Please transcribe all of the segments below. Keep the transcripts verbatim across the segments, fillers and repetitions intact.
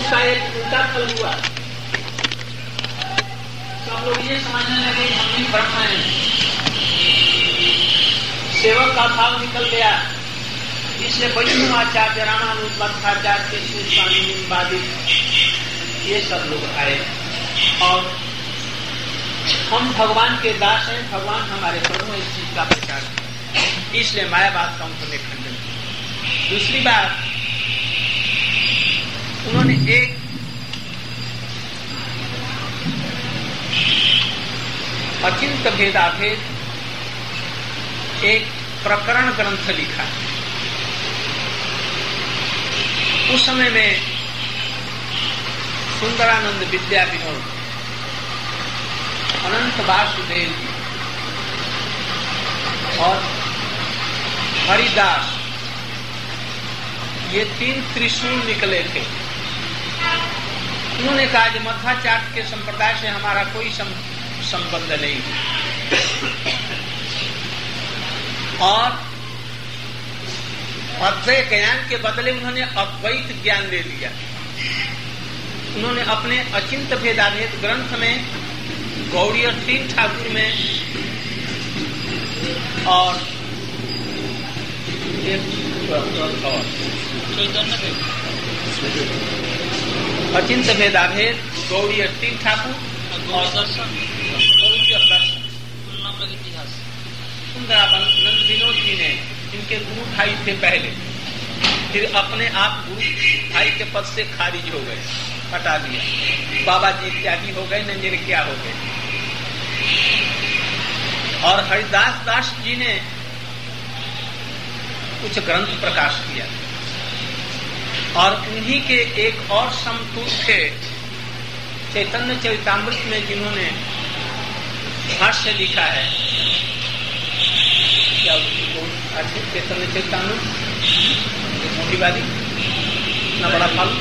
उसका एक उल्टा फल हुआ। सब लोग ये समझने लगे हम भी ब्रह्म हैं, सेवक का भाव निकल गया। इसलिए वैष्णवाचार्य, रामानुज मध्वाचार्य, श्री स्वामी निम्बादिक ये सब लोग आए और हम भगवान के दास हैं, भगवान हमारे प्रभु, इस चीज का प्रचार है। इसलिए मायावाद का उन्होंने खंडन किया। दूसरी बात, उन्होंने एक अचिंत भेदाभेद एक प्रकरण ग्रंथ लिखा। उस समय में सुंदरानंद विद्या विनोद, अनंत वासुदेव और हरिदास, ये तीन त्रिशूल निकले थे। उन्होंने कहा कि मध्वाचार्य के संप्रदाय से हमारा कोई संबंध नहीं और अद्वैत ज्ञान के बदले उन्होंने अद्वैत ज्ञान ले लिया। उन्होंने अपने अचिंत भेदाभेद ग्रंथ में गौड़ी और तीन ठाकुर में और अचिंत भेदाभेद, गौड़ी और तीन ठाकुर और दर्शन, गौड़ी और दर्शन, सुंदरानंद विनोद जी ने, इनके गुरु भाई थे पहले, फिर अपने आप गुरु भाई के पद से खारिज हो गए, हटा दिया। बाबा जी इत्यादि हो गए, नंजर क्या हो गए। और हरिदास दास जी ने कुछ ग्रंथ प्रकाश किया और उन्हीं के एक और समतुल थे चैतन्य चरितामृत में, जिन्होंने भाष्य लिखा है। क्या अच्छे चैतन्य चरितामृत मोटी बारी ना बड़ा फल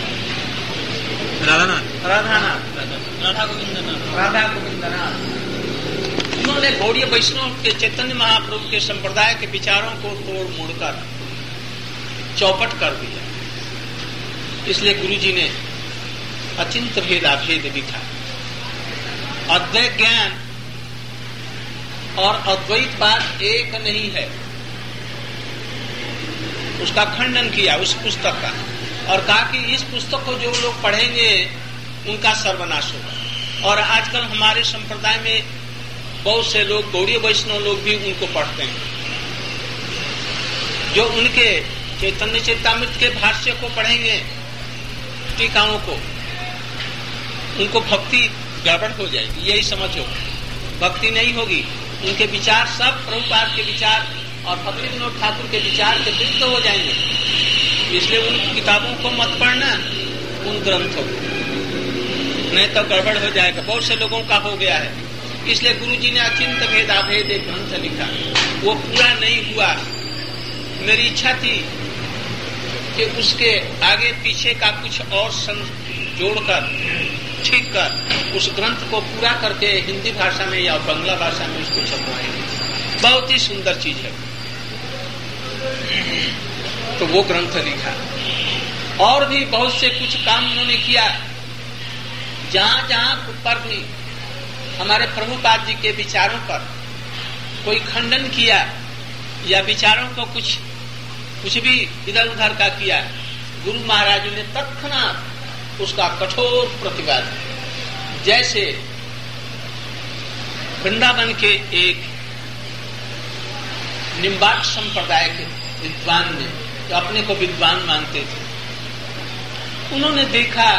राधानाथ राधानाथ राधा गोविंदनाथ राधा गोविंदनाथ उन्होंने गौड़ीय वैष्णव के चैतन्य महाप्रभु के संप्रदाय के विचारों को तोड़ मोड़कर चौपट कर दिया। इसलिए गुरुजी ने अचिंत भेदाभेद लिखा। अद्वैत ज्ञान और अद्वैतवाद एक नहीं है, उसका खंडन किया उस पुस्तक का और कहा कि इस पुस्तक को जो लोग पढ़ेंगे उनका सर्वनाश होगा। और आजकल हमारे संप्रदाय में बहुत से लोग, गौड़ीय वैष्णव लोग भी उनको पढ़ते हैं। जो उनके चैतन्य चरितामृत के भाष्य को पढ़ेंगे, टीकाओं को, उनको भक्ति गड़बड़ हो जाएगी, यही समझो। भक्ति नहीं होगी, उनके विचार सब प्रभुपाद के विचार और भक्ति विनोद ठाकुर के विचार के विरुद्ध हो जाएंगे। इसलिए उन किताबों को मत पढ़ना, उन ग्रंथों को, नहीं तो गड़बड़ हो जाएगा। बहुत से लोगों का हो गया है। इसलिए गुरुजी ने अचिंत भेदाभेद एक ग्रंथ लिखा, वो पूरा नहीं हुआ। मेरी इच्छा थी कि उसके आगे पीछे का कुछ और जोड़कर, ठीक कर, उस ग्रंथ को पूरा करके हिंदी भाषा में या बांग्ला भाषा में उसको छपवाएंगे। बहुत ही सुंदर चीज है। तो वो ग्रंथ लिखा। और भी बहुत से कुछ काम उन्होंने किया। जहां जहां पर भी हमारे प्रभुपाद जी के विचारों पर कोई खंडन किया या विचारों को कुछ कुछ भी इधर उधर का किया, गुरु महाराज ने तत्क्षणात उसका कठोर प्रतिवाद। जैसे वृंदावन के एक निम्बार्क संप्रदाय के विद्वान ने, तो अपने को विद्वान मानते थे, उन्होंने देखा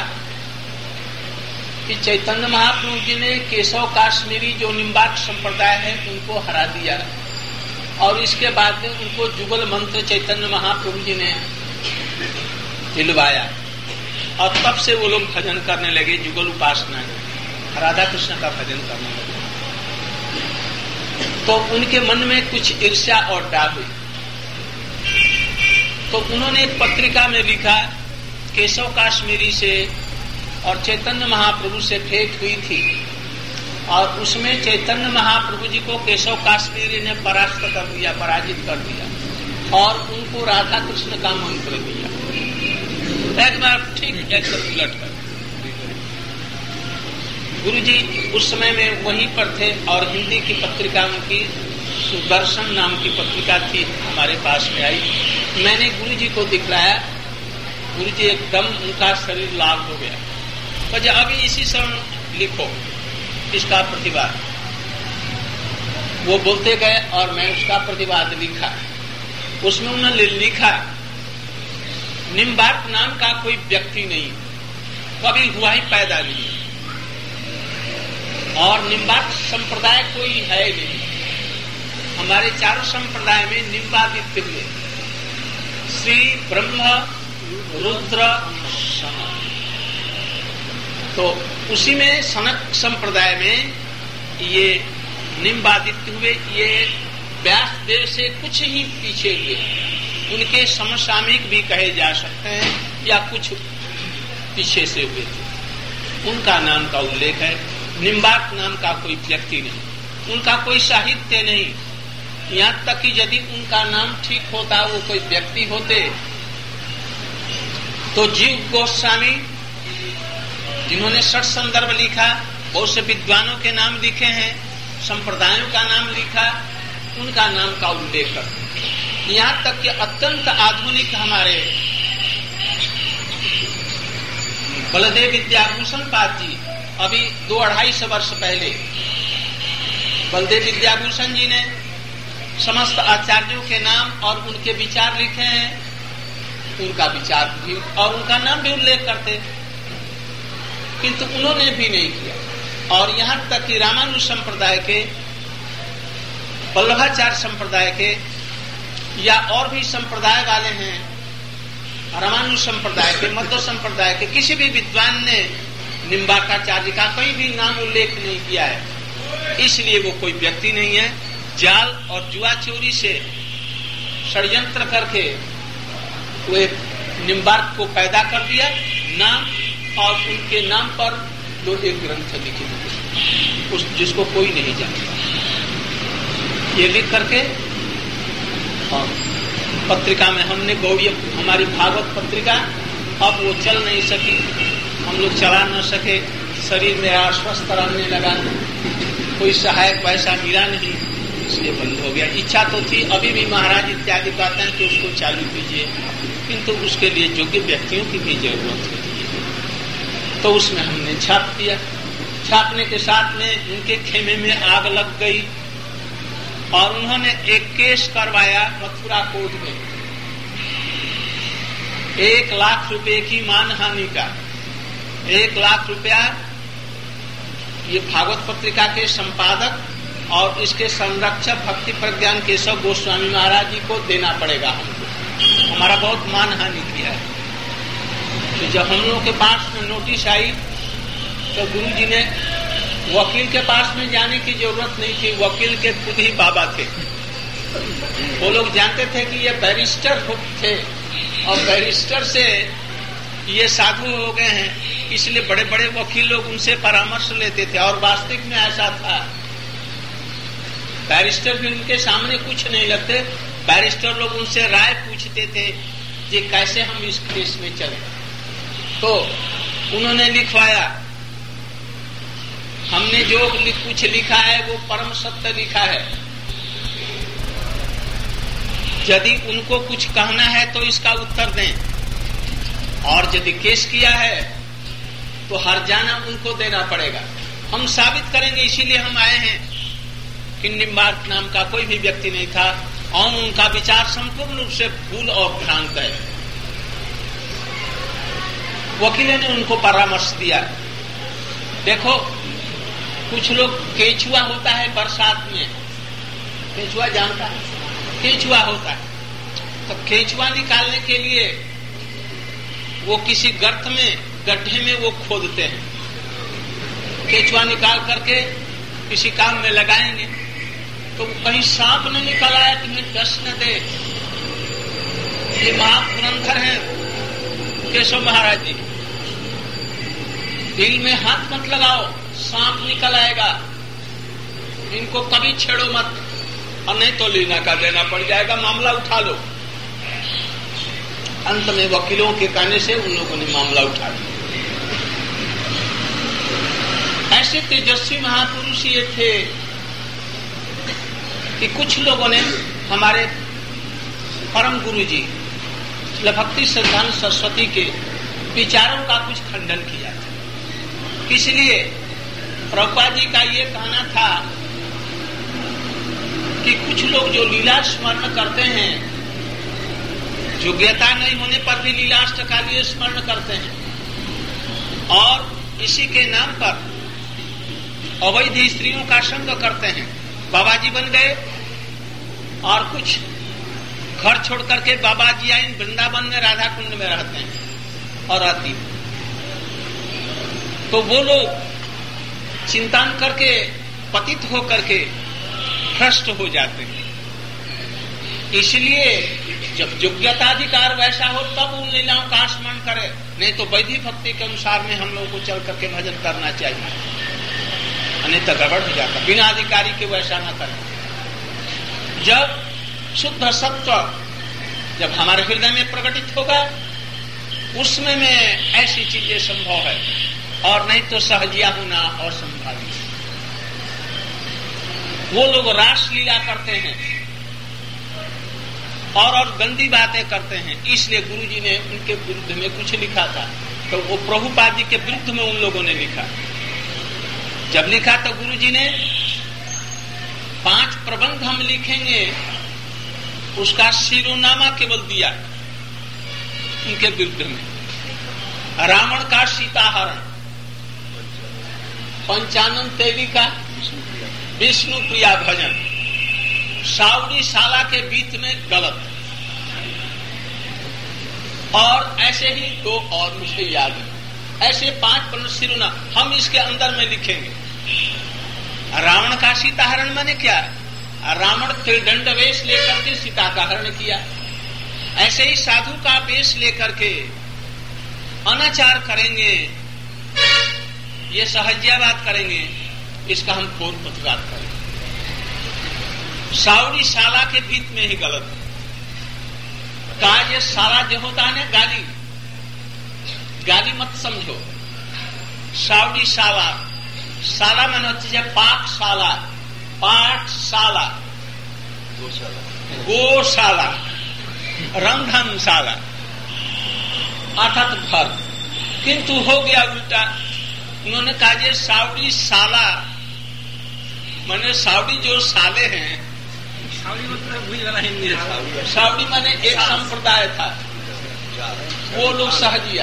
कि चैतन्य महाप्रभु जी ने केशव काश्मीरी जो निम्बार्क संप्रदाय है उनको हरा दिया और इसके बाद में उनको जुगल मंत्र चैतन्य महाप्रभु जी ने दिलवाया और तब से वो लोग भजन करने लगे, जुगल उपासना, राधा कृष्ण का भजन करने लगे। तो उनके मन में कुछ ईर्ष्या और डाह हुई। तो उन्होंने एक पत्रिका में लिखा, केशव काश्मीरी से और चैतन्य महाप्रभु से भेंट हुई थी और उसमें चैतन्य महाप्रभु जी को केशव काश्मीरी ने परास्त कर दिया, पराजित कर दिया और उनको राधा कृष्ण का मंत्र दिया। एक बार ठीक एकदम उलट कर। गुरुजी उस समय में वहीं पर थे और हिंदी की पत्रिका की सुदर्शन नाम की पत्रिका थी, हमारे पास में आई। मैंने गुरुजी को दिखलाया, गुरुजी एकदम उनका शरीर लाल हो गया। वजह अभी इसी समय लिखो इसका प्रतिवाद। वो बोलते गए और मैं उसका प्रतिवाद लिखा। उसमें उन्होंने लिखा निम्बार्क नाम का कोई व्यक्ति नहीं, कभी हुआ ही पैदा नहीं, और निम्बार्क संप्रदाय कोई है नहीं। हमारे चारों संप्रदाय में निम्बादित्य हुए श्री ब्रह्म रुद्र सनक। तो उसी में सनक संप्रदाय में ये निम्बादित्य हुए। ये व्यास देव से कुछ ही पीछे हुए, उनके समसामयिक भी कहे जा सकते हैं या कुछ पीछे से हुए थे। उनका नाम का उल्लेख है। निम्बार्क नाम का कोई व्यक्ति नहीं, उनका कोई साहित्य नहीं। यहाँ तक कि यदि उनका नाम ठीक होता, वो कोई व्यक्ति होते, तो जीव गोस्वामी जिन्होंने षट संदर्भ लिखा, बहुत से विद्वानों के नाम लिखे हैं, संप्रदायों का नाम लिखा, उनका नाम का उल्लेख कर। यहाँ तक कि अत्यंत आधुनिक हमारे बलदेव विद्याभूषण पाद जी, अभी दो अढ़ाई सौ वर्ष पहले बलदेव विद्याभूषण जी ने समस्त आचार्यों के नाम और उनके विचार लिखे हैं। उनका विचार भी और उनका नाम भी उल्लेख करते, किंतु उन्होंने भी नहीं किया। और यहाँ तक कि रामानुज संप्रदाय के, वल्लभाचार्य संप्रदाय के या और भी संप्रदाय वाले हैं, रामानुज संप्रदाय के, मध्व संप्रदाय के, किसी भी विद्वान ने निम्बार्काचार्य का कहीं भी नाम उल्लेख नहीं किया है। इसलिए वो कोई व्यक्ति नहीं है। जाल और जुआ चोरी से षड्यंत्र करके वो एक निम्बार्क को पैदा कर दिया नाम, और उनके नाम पर दो एक ग्रंथ लिखे हुए उस जिसको कोई नहीं जानता। ये लिख करके और पत्रिका में हमने गौड़ी, हमारी भागवत पत्रिका, अब वो चल नहीं सकी, हम लोग चला न सके, शरीर मेरा अस्वस्थ रहने लगा, कोई सहायक वैसा मिला नहीं, इसलिए बंद हो गया। इच्छा तो थी, अभी भी महाराज इत्यादि कहते हैं कि उसको चालू कीजिए, किंतु उसके लिए योग्य व्यक्तियों की भी जरूरत होती है। तो उसमें हमने छाप दिया। छापने के साथ में उनके खेमे में आग लग गई और उन्होंने एक केस करवाया मथुरा कोर्ट में, एक लाख रुपए की मानहानि का। एक लाख रुपया ये भागवत पत्रिका के संपादक और इसके संरक्षक भक्ति प्रज्ञान केशव गोस्वामी महाराज जी को देना पड़ेगा हमको। हमारा बहुत मानहानि किया है। तो जब हम लोगों के पास में नोटिस आई तो गुरु जी ने, वकील के पास में जाने की जरूरत नहीं थी, वकील के खुद ही बाबा थे। वो लोग जानते थे कि ये बैरिस्टर थे और बैरिस्टर से ये साधु हो गए हैं, इसलिए बड़े बड़े वकील लोग उनसे परामर्श लेते थे। और वास्तविक में ऐसा था, बैरिस्टर भी उनके सामने कुछ नहीं लगते। बैरिस्टर लोग उनसे राय पूछते थे कि कैसे हम इस केस में चले। तो उन्होंने लिखवाया, हमने जो कुछ लिखा है वो परम सत्य लिखा है। यदि उनको कुछ कहना है तो इसका उत्तर दें, और यदि केस किया है तो हर्जाना उनको देना पड़ेगा। हम साबित करेंगे, इसीलिए हम आए हैं कि निम्बार्क नाम का कोई भी व्यक्ति नहीं था और उनका विचार संपूर्ण रूप से भूल और भ्रांत है। वकील ने उनको परामर्श दिया। देखो, कुछ लोग, केचुआ होता है बरसात में, केचुआ जानता है, केचुआ होता है, तो केचुआ निकालने के लिए वो किसी गर्त में, गड्ढे में वो खोदते हैं। केचुआ निकाल करके किसी काम में लगाएंगे तो कहीं सांप न निकल आया कि मैं डस न दे। ये महापुरंदर है केशव महाराज जी, दिल में हाथ मत लगाओ, सांप निकल आएगा, इनको कभी छेड़ो मत, और नहीं तो लीना का देना पड़ जाएगा, मामला उठा लो। अंत में वकीलों के कहने से उन लोगों ने मामला उठा लिया। ऐसे तेजस्वी महापुरुष ये थे कि कुछ लोगों ने हमारे परम गुरु जी भक्ति सिद्धांत सरस्वती के विचारों का कुछ खंडन किया था। इसलिए प्रभुपाद जी का ये कहना था कि कुछ लोग जो लीला स्मरण करते हैं, योग्यता नहीं होने पर भी लीलाष्ट का लिए स्मरण करते हैं और इसी के नाम पर अवैध स्त्रियों का संग करते हैं। बाबा जी बन गए और कुछ घर छोड़ करके बाबा जी आए वृंदावन में राधा कुंड में रहते हैं और आती तो वो लोग चिंतन करके पतित हो करके भ्रष्ट हो जाते हैं। इसलिए जब योग्यताधिकार वैसा हो तब उन लीलाओं का स्मरण करे, नहीं तो वैदिक भक्ति के अनुसार में हम लोगों को चल करके भजन करना चाहिए, अन्यथा गड़बड़ हो जाता। बिना अधिकारी के वैसा न करें। जब शुद्ध सत्व जब हमारे हृदय में प्रकटित होगा उसमें में ऐसी चीजें संभव है, और नहीं तो सहजिया होना और संभावित। वो लोग रास लीला करते हैं और और गंदी बातें करते हैं, इसलिए गुरुजी ने उनके विरुद्ध में कुछ लिखा था। तो वो प्रभुपाद जी के विरुद्ध में उन लोगों ने लिखा। जब लिखा तो गुरुजी ने पांच प्रबंध हम लिखेंगे, उसका शिरोनामा केवल दिया उनके विरुद्ध में। रावण का सीताहरण, पंचानन देवी का विष्णु प्रिया भजन, सावरी शाला के बीच में गलत, और ऐसे ही दो और मुझे याद है। ऐसे पांच प्रबंध शिरोनाम हम इसके अंदर में लिखेंगे। रावण का सीताहरण माने क्या है? रावण त्रिदंड वेश लेकर के सीता का हरण किया। ऐसे ही साधु का वेश लेकर के अनाचार करेंगे, ये सहज्यावाद करेंगे, इसका हम घोर प्रतिवाद करेंगे। सावरी शाला के बीच में ही गलत का ये सारा जो होता है ना, गाली गाली मत समझो। सावरी शाला, शाला मैंने होती है पाकशाला, पाठशाला, गौशाला, रंधनशाला, अर्थात घर। किंतु हो गया उल्टा। उन्होंने कहा ये सावरी शाला माने सावरी जो साले हैं, सावरी मतलब भूल वाला हिंदी है। सावरी माने एक संप्रदाय था, वो लोग सहजिया,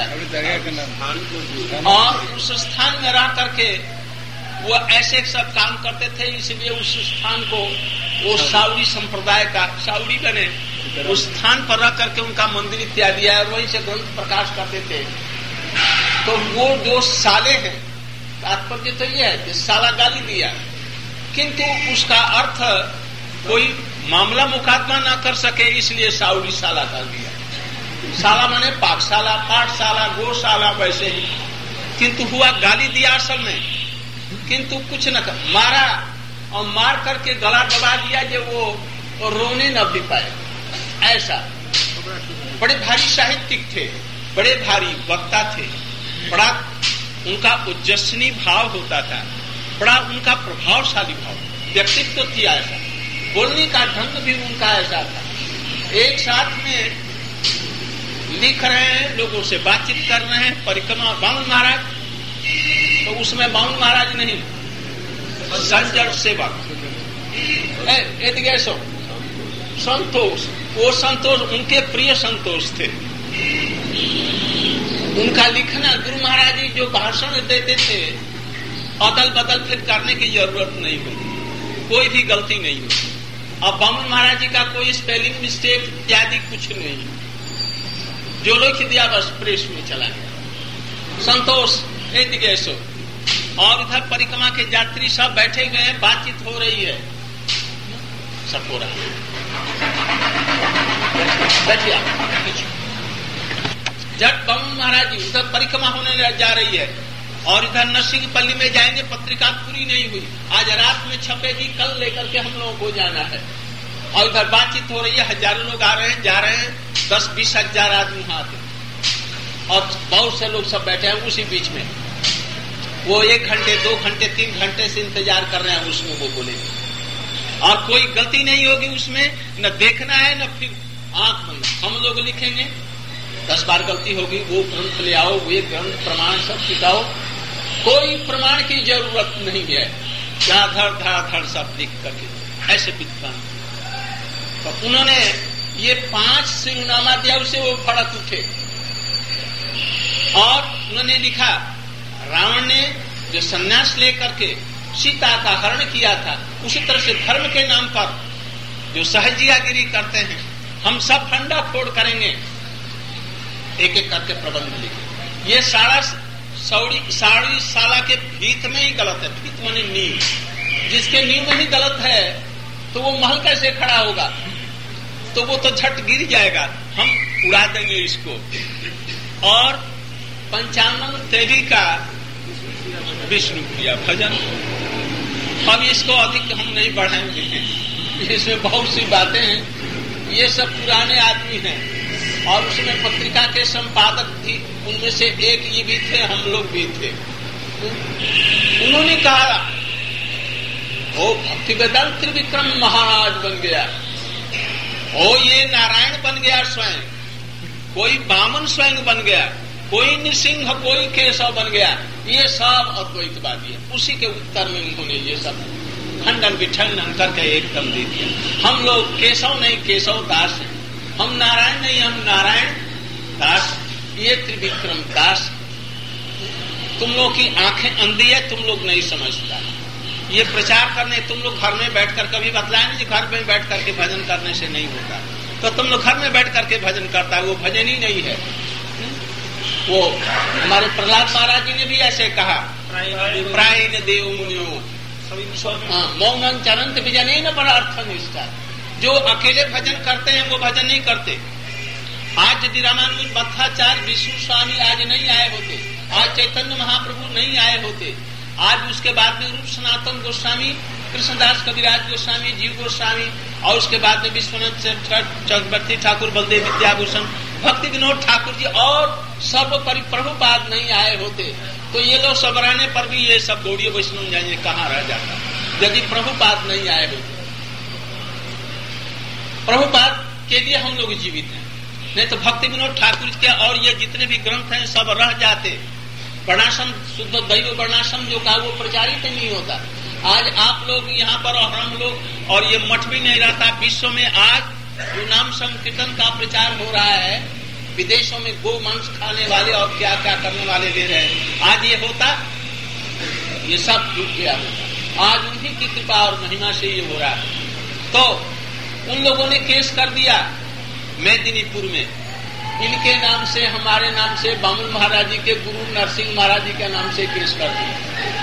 और उस स्थान में रह करके वो ऐसे सब काम करते थे, इसलिए उस स्थान को वो सावरी संप्रदाय का, सावरी बने उस स्थान पर रह करके उनका मंदिर इत्यादि है, और वहीं से ग्रंथ प्रकाश करते थे। तो वो जो साले हैं, तात्पर्य तो ये है कि साला गाली दिया, किंतु उसका अर्थ कोई मामला मुकदमा न कर सके, इसलिए सावरी शाला कर दिया। शाला माने पाठशाला, पाठशाला, गौशाला, वैसे ही। किंतु हुआ गाली दिया असल में, किंतु कुछ न कर, मारा और मार करके गला दबा दिया जो वो रोने न भी पाए। ऐसा बड़े भारी साहित्यिक थे, बड़े भारी वक्ता थे, बड़ा उनका उज्जसनी भाव होता था, बड़ा उनका प्रभावशाली भाव, व्यक्तित्व थी ऐसा, बोलने का ढंग भी उनका ऐसा था। एक साथ में लिख रहे हैं, लोगों से बातचीत कर रहे हैं, परिक्रमा बाउन महाराज, तो उसमें बाउन महाराज नहीं, संजर सेवक एतिगेसो संतोष, वो संतोष उनके प्रिय संतोष थे। उनका लिखना, गुरु महाराज जी जो भाषण देते थे, अदल बदल फिर करने की जरूरत नहीं होती, कोई भी गलती नहीं होती। अब बामन महाराज जी का कोई स्पेलिंग मिस्टेक इत्यादि कुछ नहीं, जो लोग दिया बस प्रेस में चला गया। संतोष एतिगेसो, और इधर परिक्रमा के यात्री सब बैठे हुए हैं, बातचीत हो रही है, सब हो रहा है। बैठिए जब बामन महाराज जी उधर परिक्रमा होने जा रही है, और इधर नरसिंहपल्ली में जाएंगे, पत्रिका पूरी नहीं हुई, आज रात में छपेगी, कल लेकर के हम लोगों को जाना है। और इधर बातचीत हो रही है, हजारों लोग आ रहे हैं, जा रहे हैं, दस बीस हजार आदमी वहां आते और बहुत से लोग सब बैठे हैं उसी बीच में। वो एक घंटे दो घंटे तीन घंटे से इंतजार कर रहे हैं उसमें वो बोले, और कोई गलती नहीं होगी उसमें, न देखना है न फिर आंख बंद। हम लोग लिखेंगे, दस बार गलती होगी, वो ग्रंथ ले आओ, वे ग्रंथ प्रमाण सब सिखाओ, कोई प्रमाण की जरूरत नहीं है, जहां धड़ धड़ धड़ सब लिख करके ऐसे विद्वान। तो उन्होंने ये पांच शिरोनामा दिया, उसे वो फड़क उठे और उन्होंने लिखा, रावण ने जो सन्यास लेकर के सीता का हरण किया था, उसी तरह से धर्म के नाम पर जो सहजियागिरी करते हैं, हम सब फंडा फोड़ करेंगे। एक एक करके प्रबंध लिखे। ये सारा सौड़ी साड़ी साला के भीत में ही गलत है। भीत माने नींव, जिसके नींव में ही गलत है तो वो महल कैसे खड़ा होगा? तो वो तो झट गिर जाएगा, हम उड़ा देंगे इसको। और पंचानन देवी का विष्णु प्रिया भजन, अब इसको अधिक हम नहीं बढ़ाएंगे, इसमें बहुत सी बातें हैं। ये सब पुराने आदमी हैं और उसमें पत्रिका के संपादक थी, उनमें से एक ये भी थे, हम लोग भी थे। उन्होंने कहा, ओ भक्ति वेदांत त्रिविक्रम महाराज बन गया, ओ ये नारायण बन गया स्वयं, कोई वामन स्वयं बन गया, कोई नृसिंह, कोई केशव बन गया, ये सब अद्वैतवादी है। उसी के उत्तर में उन्होंने ये सब खंडन विठंडन करके एकदम दे दिया। हम लोग केशव नहीं, केशव दास है, हम नारायण नहीं, हम नारायण दास, ये त्रिविक्रम दास। तुम लोग की आंखें अंधी है, तुम लोग नहीं समझता। ये प्रचार करने तुम लोग घर में बैठकर कभी बतलाए नहीं, घर में बैठ करके भजन करने से नहीं होता। तो तुम लोग घर में बैठ करके भजन करता है, वो भजन ही नहीं है। वो हमारे प्रहलाद महाराज जी ने भी ऐसे कहा, प्रायण देव मुनियो मौनम चरंत विजने न पर अर्थ निष्ठा। जो अकेले भजन करते हैं वो भजन नहीं करते। आज यदि रामानुज मध्वाचार्य विष्णु स्वामी आज नहीं आए होते, आज चैतन्य महाप्रभु नहीं आए होते, आज उसके बाद में रूप सनातन गोस्वामी, कृष्णदास कविराज गोस्वामी, जीव गोस्वामी, और उसके बाद में विश्वनाथ चक्रवर्ती ठाकुर, बलदेव विद्याभूषण, भक्ति विनोद ठाकुर जी और सर्वोपरि प्रभुपाद नहीं आए होते, तो ये लोग सब रहने पर भी ये सब गौड़ीय वैष्णव जाइए कहाँ रह जाता यदि प्रभुपाद नहीं आए होते। प्रभुपाद के लिए हम लोग जीवित हैं, नहीं तो भक्ति विनोद ठाकुर के और ये जितने भी ग्रंथ हैं सब रह जाते। वर्णाश्रम शुद्ध दैव वर्णाश्रम जो कहा वो प्रचारित नहीं होता। आज आप लोग यहाँ पर और हम लोग, और ये मठ भी नहीं रहता। विश्व में आज जो नाम संकीर्तन का प्रचार हो रहा है, विदेशों में गो मांस खाने वाले और क्या क्या करने वाले ले रहे हैं, आज ये होता, ये सब टूट गया होता। आज उन्हीं की कृपा और महिमा से ये हो रहा है। तो उन लोगों ने केस कर दिया मेदिनीपुर में, इनके नाम से, हमारे नाम से, बामुन महाराज जी के गुरु नरसिंह महाराज जी के नाम से केस कर दिया।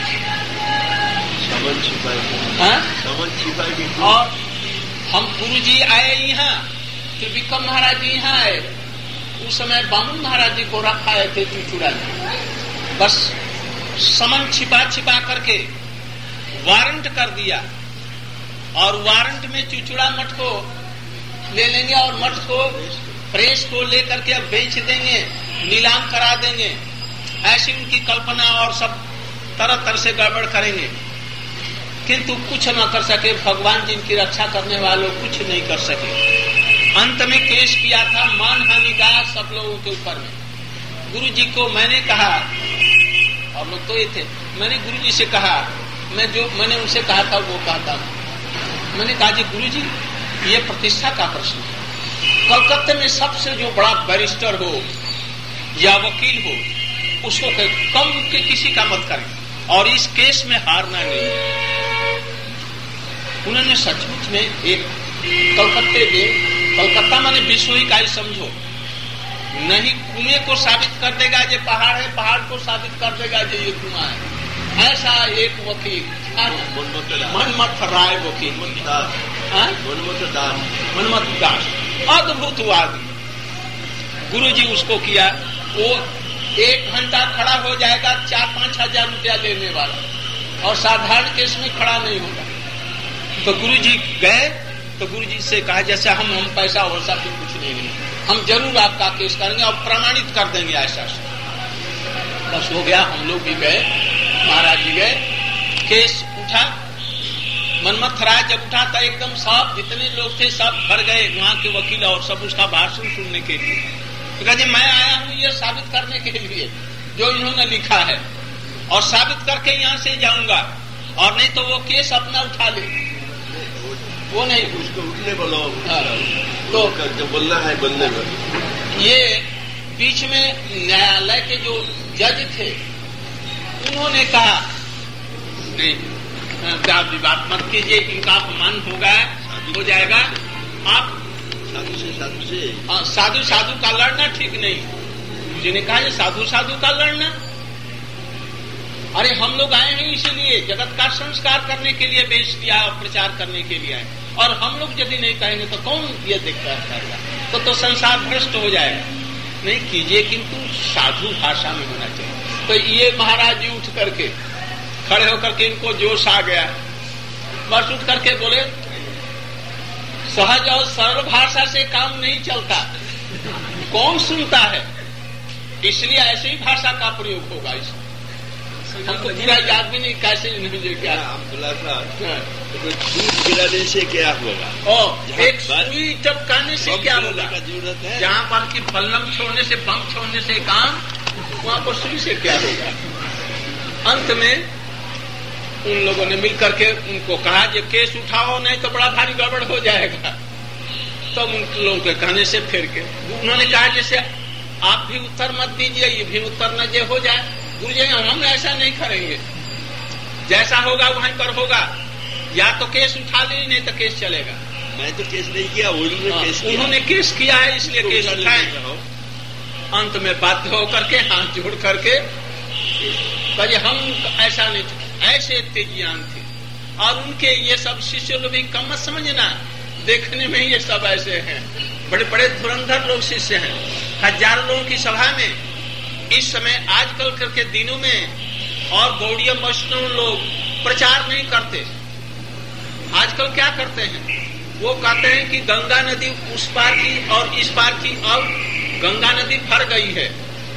और हम गुरु जी आए यहाँ, त्रिविक्रम महाराज जी यहाँ आए, उस समय बामुन महाराज जी को रखाए थे चुचुड़ा में, बस समन छिपा छिपा करके वारंट कर दिया, और वारंट में चुचुड़ा मठ को ले लेंगे और मठ को प्रेस को लेकर के अब बेच देंगे, नीलाम करा देंगे, ऐसी उनकी कल्पना, और सब तरह तरह से गड़बड़ करेंगे, किंतु कुछ न कर सके। भगवान जिनकी रक्षा करने वालों कुछ नहीं कर सके। अंत में केस किया था मानहानि का सब लोगों के ऊपर में। गुरु जी को मैंने कहा, और लोग तो ये थे, मैंने गुरु जी से कहा, मैं जो मैंने उनसे कहा था वो कहता, मैंने कहा जी गुरु जी ये प्रतिष्ठा का प्रश्न है, कलकत्ते में सबसे जो बड़ा बैरिस्टर हो या वकील हो उसको कम के किसी का मत करें, और इस केस में हारना नहीं है। उन्होंने सचमुच में एक कलकत्ते में, कलकत्ता माने विश्व ही का ही समझो, नहीं कुएं को साबित कर देगा ये पहाड़ है, पहाड़ को साबित कर देगा ये कुआं है, ऐसा एक वकील, मनमथ राय वकील, मनमथ दास, मनमथ दास, अद्भुतवादी। गुरु जी उसको किया, वो एक घंटा खड़ा हो जाएगा, चार पांच हजार रुपया लेने वाला, और साधारण केस में खड़ा नहीं होगा। तो गुरु जी गए तो गुरु जी से कहा जैसे हम हम पैसा वैसा फिर कुछ नहीं नहीं हम जरूर आपका केस करेंगे और प्रमाणित कर देंगे ऐसा। बस हो गया, हम लोग भी गए, महाराज जी गए, केस उठा। मनमथराय जब उठा था एकदम सब जितने लोग थे सब भर गए वहां के वकील और सब उसका भाषण सुनने के लिए। तो कहा मैं आया हूं ये साबित करने के लिए जो इन्होंने लिखा है और साबित करके यहाँ से जाऊंगा, और नहीं तो वो केस अपना उठा ले। वो नहीं, उसको उठने बोलो। हाँ, तो जो बोलना है बोलने में। ये बीच में न्यायालय के जो जज थे उन्होंने कहा नहीं क्या विवाद मत कीजिए, इनका अपमान होगा, हो जाएगा। आप साधु से साधु से आ, साधु साधु का लड़ना ठीक नहीं। जिन्हें कहा साधु साधु का लड़ना, अरे हम लोग आए हैं इसीलिए जगत का संस्कार करने के लिए भेज दिया और प्रचार करने के लिए आए, और हम लोग यदि नहीं कहेंगे तो कौन ये देखता रहेगा, तो तो संसार भ्रष्ट हो जाएगा। नहीं कीजिए, किंतु साधु भाषा में होना चाहिए। तो ये महाराज जी उठ करके खड़े होकर के इनको जोश आ गया, बस उठ करके बोले सहज और सरल भाषा से काम नहीं चलता, कौन सुनता है, इसलिए ऐसे ही भाषा का प्रयोग होगा। इसमें हमको पूरा याद भी नहीं कैसे नहीं क्या बोला था। दूध गिराने से क्या होगा, ओ एक सुई टपकाने से क्या होगा, जरूरत है जहाँ पर की बल्लम छोड़ने से बम छोड़ने से काम, वहाँ पर सुई से क्या होगा। अंत में उन लोगों ने मिल करके उनको कहा कि केस उठाओ नहीं तो बड़ा भारी गड़बड़ हो जाएगा। तब तो उन लोगों के कहने से फिर के उन्होंने कहा जैसे आप भी उत्तर मत दीजिए, ये भी उत्तर न जे हो जाए। गुरु जी हम ऐसा नहीं करेंगे, जैसा होगा वहीं पर होगा, या तो केस उठा ले नहीं तो केस चलेगा। मैं तो केस नहीं किया, उन्होंने केस किया। उन्होंने केस किया है इसलिए तो केस उठाए। अंत में बाध्य होकर के हाथ जोड़ करके कहे हम ऐसा नहीं, ऐसे तेजियान थे। और उनके ये सब शिष्य लोग भी कम मत समझना, देखने में ये सब ऐसे हैं, बड़े बड़े धुरंधर लोग शिष्य हैं। हजारों लोगों की सभा में इस समय आजकल करके दिनों में और गौड़ीय वैष्णव लोग प्रचार नहीं करते। आजकल क्या करते हैं, वो कहते हैं कि गंगा नदी उस पार की और इस पार की, और गंगा नदी भर गई है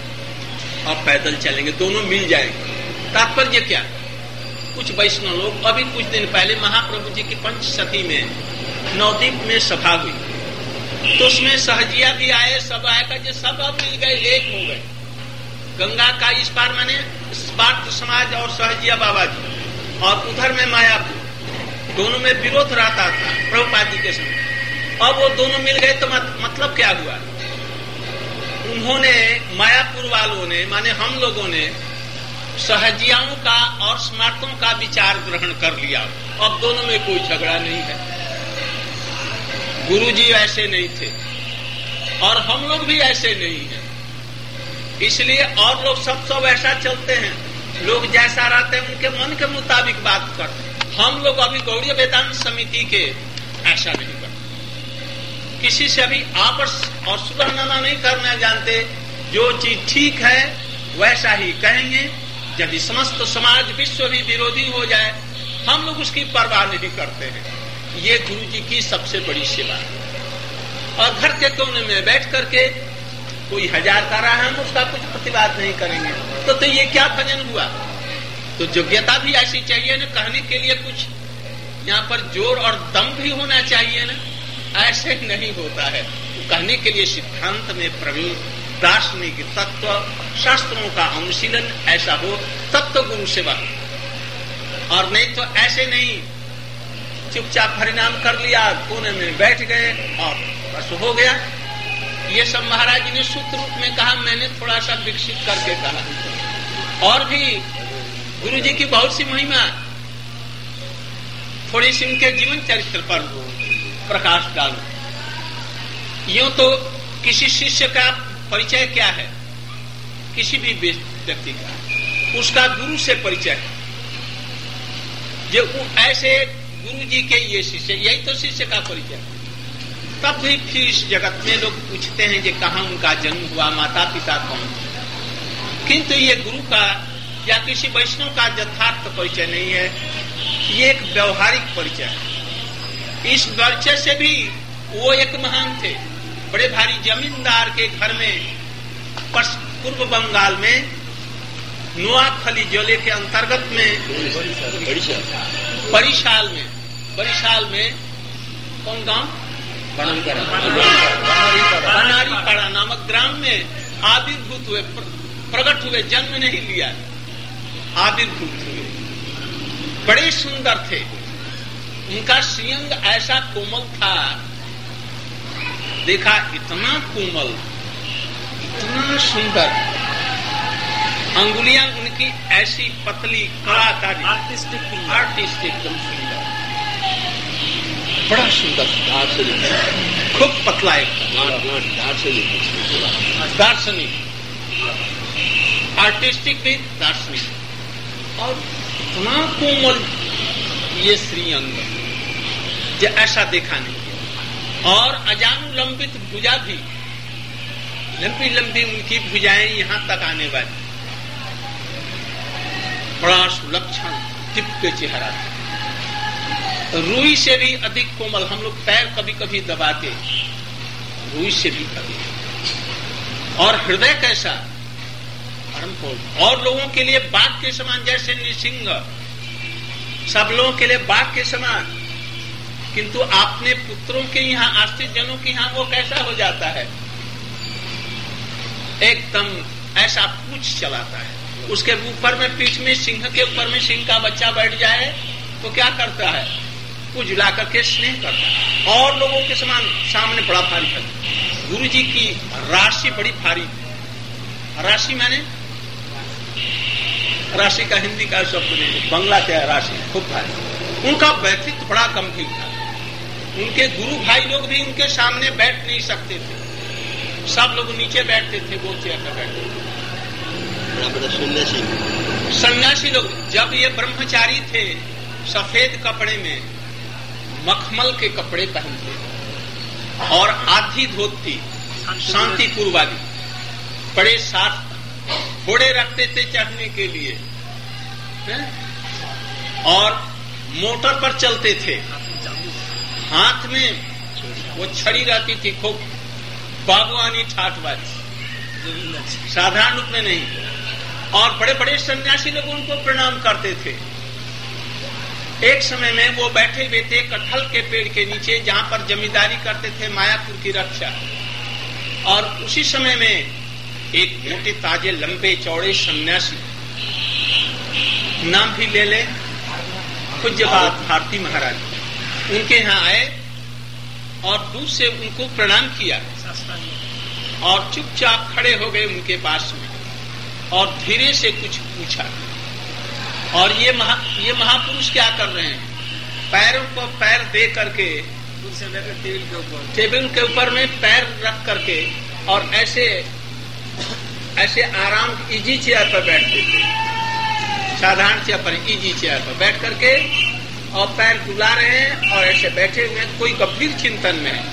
और पैदल चलेंगे, दोनों मिल जाएंगे। तात्पर्य क्या, कुछ वैष्णव लोग अभी कुछ दिन पहले महाप्रभु जी की पंचशती में नवदीप में सभा हुई, तो उसमें सहजिया भी आए, सब आएगा जो सब अब मिल गए, एक हो गए। गंगा का इस पार माने स्पार्थ समाज और सहजिया बाबा जी, और उधर में मायापुर, दोनों में विरोध रहता था प्रभुपाद जी के समय। अब वो दोनों मिल गए तो मत, मतलब क्या हुआ, उन्होंने मायापुर वालों ने माने हम लोगों ने सहजियाओं का और स्मार्टों का विचार ग्रहण कर लिया। अब दोनों में कोई झगड़ा नहीं है। गुरु जी ऐसे नहीं थे और हम लोग भी ऐसे नहीं हैं, इसलिए और लोग सब सब ऐसा चलते हैं, लोग जैसा रहते हैं उनके मन के मुताबिक बात करते हैं। हम लोग अभी गौड़ीय वेदांत समिति के ऐसा नहीं करते, किसी से अभी आपस और सुलहनामा नहीं करना जानते। जो चीज ठीक है वैसा ही कहेंगे, यदि समस्त समाज विश्व भी विरोधी हो जाए हम लोग उसकी परवाह नहीं करते हैं। ये गुरु जी की सबसे बड़ी सेवा है। और घर के कोने में बैठ करके कोई हजार कर रहा है हम उसका कुछ प्रतिवाद नहीं करेंगे, तो, तो ये क्या भजन हुआ। तो योग्यता भी ऐसी चाहिए ना, कहने के लिए कुछ यहाँ पर जोर और दम भी होना चाहिए ना, ऐसे नहीं होता है। तो कहने के लिए सिद्धांत में प्रवीण, दार्शनिक तत्व, शास्त्रों का अनुशीलन ऐसा हो तब तो गुरु सेवा, और नहीं तो ऐसे नहीं चुपचाप परिणाम कर लिया, कोने में बैठ गए और बस हो गया। ये सब महाराज जी ने सूत्र रूप में कहा, मैंने थोड़ा सा विकसित करके कहा। और भी गुरु जी की बहुत सी महिमा, थोड़ी सी उनके जीवन चरित्र पर प्रकाश डालो। यूं तो किसी शिष्य का परिचय क्या है, किसी भी व्यक्ति का उसका गुरु से परिचय है। जो ऐसे गुरु जी के ये शिष्य, यही तो शिष्य का परिचय है। तब भी फिर इस जगत में लोग पूछते हैं कि कहाँ उनका जन्म हुआ, माता पिता कौन, किंतु ये गुरु का या किसी वैष्णव का यथार्थ परिचय नहीं है, ये एक व्यवहारिक परिचय है। इस परिचय से भी वो एक महान थे। बड़े भारी जमींदार के घर में पूर्व बंगाल में नोआखली जिले के अंतर्गत में बरिशाल में बरिशाल में कौन गांव बनारीपाड़ा नामक ग्राम में आविर्भूत हुए, प्रकट हुए, जन्म नहीं लिया, आविर्भूत हुए। बड़े सुंदर थे। उनका श्रीअंग ऐसा कोमल था, देखा इतना कोमल, इतना सुंदर, अंगुलियां उनकी ऐसी पतली, कलाकारी, आर्टिस्टिक आर्टिस्टिक एकदम सुंदर, बड़ा सुंदर, खूब पतला एक दार्शनिक, आर्टिस्टिक भी दार्शनिक, और इतना कोमल ये श्रीअंग, जो ऐसा देखा नहीं। और अजानुलंबित भुजा भी, लंबी लंबी उनकी भुजाएं यहां तक आने वाली, बड़ा सुलक्षण दिव्य चेहरा था। रुई से भी अधिक कोमल, हम लोग पैर कभी कभी दबाते, रुई से भी अधिक। और हृदय कैसा, परम कोमल, और लोगों के लिए बाघ के समान, जैसे नृसिंह सब लोगों के लिए बाघ के समान, किंतु आपने पुत्रों के यहाँ, आश्रित जनों के यहाँ वो कैसा हो जाता है, एकदम ऐसा पूछ चलाता है। उसके ऊपर में, पीठ में, सिंह के ऊपर में सिंह का बच्चा बैठ जाए तो क्या करता है, कुछ ला करके स्नेह करता है, और लोगों के समान सामने बड़ा भारी है। गुरु जी की राशि बड़ी भारी थी। राशि मैंने राशि का हिंदी का शब्द नहीं, बंगला क्या है, राशि खूब भारी। उनका व्यक्तित्व बड़ा गंभीर था। उनके गुरु भाई लोग भी उनके सामने बैठ नहीं सकते थे, सब लोग नीचे बैठते थे, वो चेयर पर बैठते थे। सन्यासी सन्यासी लोग, जब ये ब्रह्मचारी थे, सफेद कपड़े में, मखमल के कपड़े पहनते और आधी धोती, शांतिपुर वाली, बड़े साथ घोड़े रखते थे चढ़ने के लिए, है? और मोटर पर चलते थे, हाथ में वो छड़ी रहती थी, खूब बागवानी ठाट वाली, साधारण रूप में नहीं। और बड़े बड़े सन्यासी लोग उनको प्रणाम करते थे। एक समय में वो बैठे हुए थे कटहल के पेड़ के नीचे, जहां पर जमींदारी करते थे, मायापुर की रक्षा। और उसी समय में एक मोटे ताजे लंबे चौड़े सन्यासी, नाम भी ले ले, पूज्यपाद भारती महाराज, उनके यहाँ आए और दूर से उनको प्रणाम किया और चुपचाप खड़े हो गए उनके पास में, और धीरे से कुछ पूछा। और ये महा ये महापुरुष क्या कर रहे हैं, पैरों को पैर दे करके टेबल के ऊपर टेबल के ऊपर में पैर रख करके, और ऐसे ऐसे आराम इजी चेयर पर बैठते थे, साधारण चेयर पर, इजी चेयर पर बैठ करके, और पैर डुला रहे हैं और ऐसे बैठे हुए, कोई गंभीर चिंतन में है।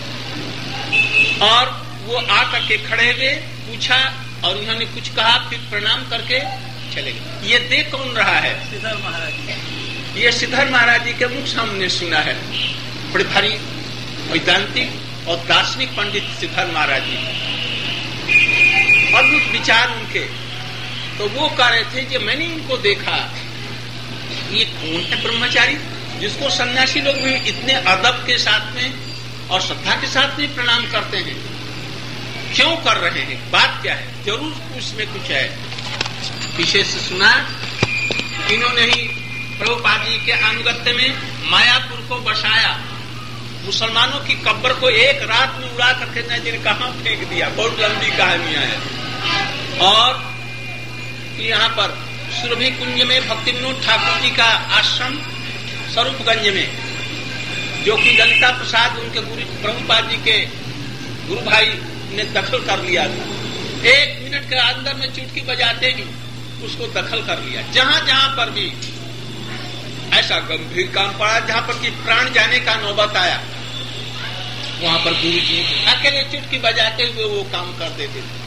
और वो आकर के खड़े हुए, पूछा और उन्होंने कुछ कहा, फिर प्रणाम करके चले गए। ये देख कौन रहा है, सिद्धर महाराज जी। ये सिद्धर महाराज जी के मुख सामने सुना है। बड़े भारी वैदांतिक और दार्शनिक पंडित सिद्धर महाराज जी, अद्भुत विचार उनके। तो वो कह रहे थे कि मैंने इनको देखा, ये कौन है ब्रह्मचारी जिसको सन्यासी लोग भी इतने अदब के साथ में और श्रद्धा के साथ में प्रणाम करते हैं, क्यों कर रहे हैं, बात क्या है, जरूर उसमें कुछ है। पीछे से सुना, इन्होंने ही प्रभुपाद जी के अनुगत्य में मायापुर को बसाया, मुसलमानों की कब्र को एक रात में उड़ा करके न जाने कहां फेंक दिया, बहुत लंबी कहानियां हैं। और यहाँ पर सुरभि कुंज में भक्ति विनोद ठाकुर जी का आश्रम स्वरूपगंज में, जो कि ललिता प्रसाद उनके गुरु प्रभुपाद जी के गुरु भाई ने दखल कर लिया था, एक मिनट के अंदर में चुटकी बजाते ही उसको दखल कर लिया। जहां जहां पर भी ऐसा गंभीर काम पड़ा, जहां पर कि प्राण जाने का नौबत आया, वहां पर गुरु जी अकेले चुटकी बजाते हुए वो काम कर देते थे।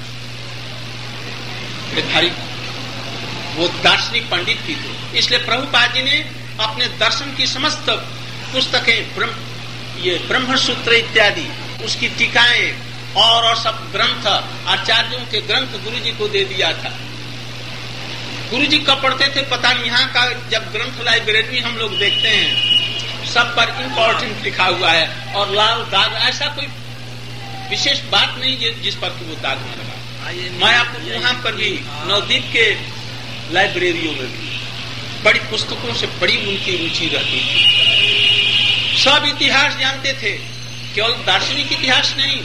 भारी वो दार्शनिक पंडित भी थे। इसलिए प्रभुपाद जी ने अपने दर्शन की समस्त पुस्तकें, ये ब्रह्मसूत्र इत्यादि उसकी टीकाएं और और सब ग्रंथ आचार्यों के ग्रंथ गुरुजी को दे दिया था। गुरुजी कब पढ़ते थे पता नहीं। यहाँ का जब ग्रंथ लाइब्रेरी हम लोग देखते हैं सब पर इम्पोर्टेंट लिखा हुआ है और लाल दाग, ऐसा कोई विशेष बात नहीं जिस पर कि वो दाग न लगा। मैं आपको वहां पर भी नवदीप के लाइब्रेरियों में भी बड़ी पुस्तकों से बड़ी उनकी रुचि रहती थी। सब इतिहास जानते थे, केवल दार्शनिक इतिहास नहीं।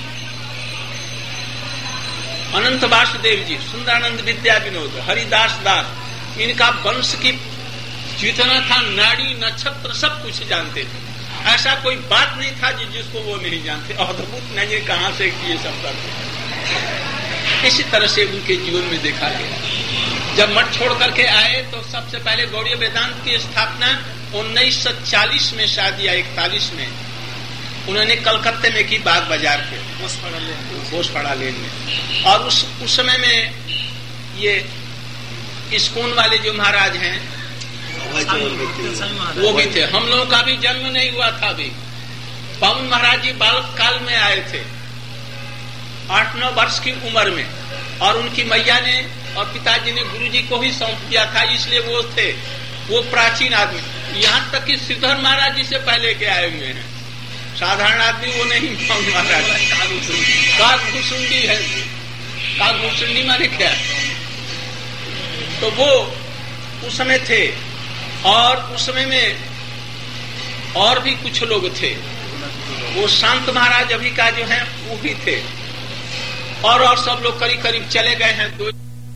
अनंत वासुदेव जी, सुंदरानंद विद्या विनोद, हरिदास दास, इनका वंश की जितना था नाड़ी नक्षत्र सब कुछ जानते थे। ऐसा कोई बात नहीं था जिसको वो नहीं जानते। अद्भुत नहीं कहां से ये सब करते। इसी तरह से उनके जीवन में देखा गया। जब मठ छोड़ करके आए तो सबसे पहले गौड़ीय वेदांत की स्थापना उन्नीस सौ चालीस में शायद या इकतालीस में उन्होंने कलकत्ते में की, बाग बाजार पे घोषपाड़ा लेन में। और उस उस समय में ये इस्कॉन वाले जो महाराज हैं वो भी थे। हम लोगों का भी जन्म नहीं हुआ था अभी। पवन महाराज जी बालक काल में आए थे, आठ नौ वर्ष की उम्र में, और उनकी मैया ने और पिताजी ने गुरुजी को ही सौंप दिया था, इसलिए वो थे वो प्राचीन आदमी। यहाँ तक कि श्रीधर महाराज जी से पहले के आए हुए हैं। साधारण आदमी वो नहीं। पवन महाराज कागभूषुंडी है, कागभूषुंडी माने क्या, तो वो उस समय थे। और उस समय में और भी कुछ लोग थे। वो शांत महाराज अभी का जो है वो भी थे, और और सब लोग करीब करीब चले गए हैं। दो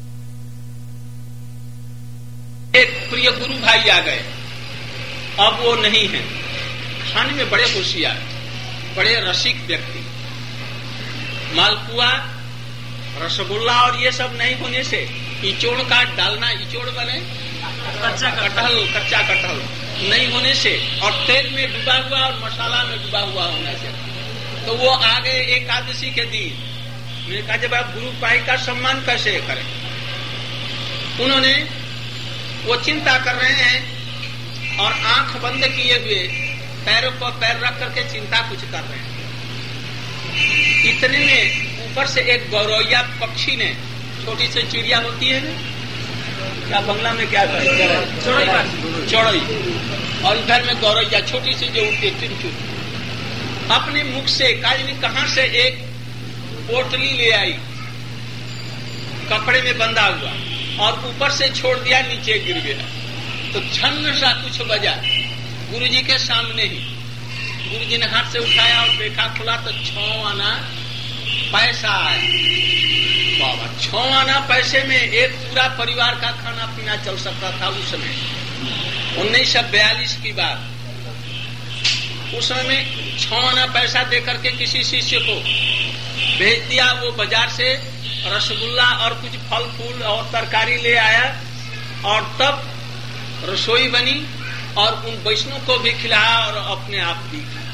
एक प्रिय गुरु भाई आ गए, अब वो नहीं है। खाने में बड़े होशियार, बड़े रसिक व्यक्ति। मालपुआ, रसगुल्ला और ये सब नहीं होने से इचोड़ का डालना, इचोड़ बने कच्चा कटहल, कच्चा कटहल नहीं होने से, और तेल में डूबा हुआ और मसाला में डूबा हुआ होने से, तो वो आ गए एकादशी के दिन। मैंने कहा जब आप गुरु भाई का सम्मान कैसे करें। उन्होंने वो चिंता कर रहे हैं और आंख बंद किए हुए पैरों पर पैर रख करके चिंता कुछ कर रहे हैं। इतने में ऊपर से एक गौरैया पक्षी ने, छोटी सी चिड़िया होती है ना, क्या बंगला में क्या चौड़ई चौड़ई, और इधर में गौरैया छोटी सी जो उठती टिंचू, अपने मुख से काजनी कहां से एक पोटली ले आई कपड़े में बंधा हुआ और ऊपर से छोड़ दिया, नीचे गिर गया। तो छन्न सा कुछ बजा गुरुजी के सामने ही। गुरुजी ने हाथ से उठाया और देखा, खुला तो छह आना पैसा आया। बाबा, छह आना पैसे में एक पूरा परिवार का खाना पीना चल सकता था उस समय। उन्नीस सौ बयालीस की बात। उस समय में छह आना पैसा देकर के किसी शिष्य को भेज दिया। वो बाजार से रसगुल्ला और कुछ फल फूल और तरकारी ले आया, और तब रसोई बनी और उन वैष्णव को भी खिलाया और अपने आप भी खाया।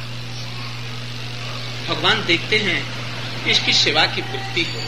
भगवान देखते हैं इसकी सेवा की वृत्ति हो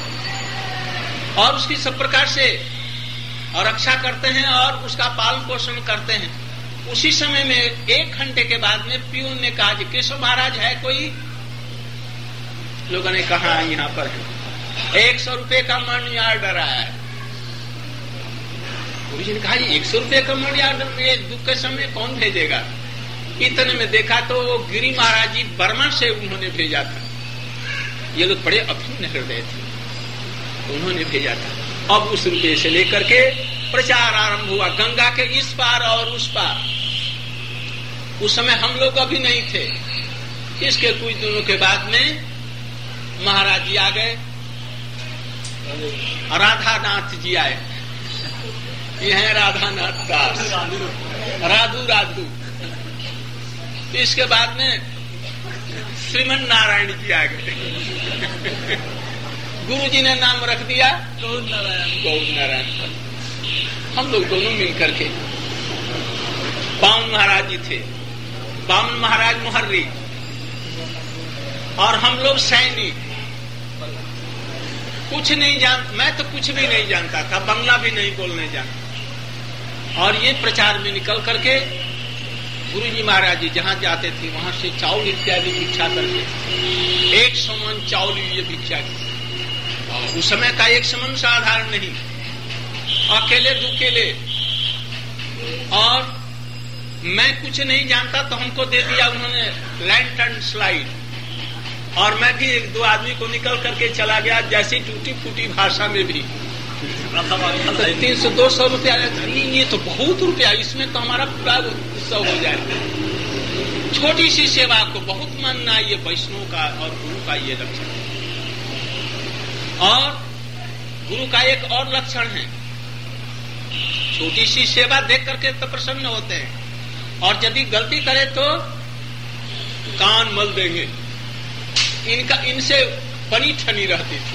और उसकी सब प्रकार से रक्षा करते हैं और उसका पालन पोषण करते हैं। उसी समय में एक घंटे के बाद में प्यून ने कहा कि केशव महाराज है कोई? लोगों ने कहा यहाँ पर है। एक सौ रुपये का मनी ऑर्डर आया है। गुरुजी ने कहा जी एक सौ रुपये का मनी ऑर्डर ये दुख के समय कौन भेजेगा? इतने में देखा तो वो गिरी महाराज जी बर्मा से उन्होंने भेजा था। ये लोग बड़े अभिन्न हृदय थे, उन्होंने भेजा था। अब उस रुपये से लेकर के प्रचार आरंभ हुआ गंगा के इस पार और उस पार। उस समय हम लोग अभी नहीं थे। इसके कुछ दिनों के बाद में महाराज जी आ गए, राधानाथ जी आए। ये है राधानाथ दास, राधु राधु। इसके बाद में श्रीमन नारायण जी आ गए। गुरु जी ने नाम रख दिया गौर नारायण। गौर नारायण हम लोग दोनों मिलकर के। बामन महाराज जी थे, बामन महाराज मुहर्री, और हम लोग सैनिक। कुछ नहीं जान, मैं तो कुछ भी नहीं जानता था, बंगला भी नहीं बोलने जानता। और ये प्रचार में निकल करके गुरु जी महाराज जी जहाँ जाते थे वहां से चावल इत्यादि भिक्षा करके एक समन चावल ये भिक्षा की। उस समय का एक समन साधारण नहीं, अकेले दुकेले। और मैं कुछ नहीं जानता तो हमको दे दिया उन्होंने लैंटर्न स्लाइड, और मैं भी एक दो आदमी को निकल करके चला गया जैसी टूटी फूटी भाषा में भी। तीन सौ दो सौ रुपया, ये तो बहुत रुपया, इसमें तो हमारा पूरा उत्सव हो जाए। छोटी सी सेवा को बहुत मानना ये वैष्णव का और गुरु का ये लक्षण है। और गुरु का एक और लक्षण है, छोटी सी सेवा देख करके तो प्रसन्न होते हैं, और यदि गलती करे तो कान मल देंगे। इनका इनसे बनी ठनी रहती थी,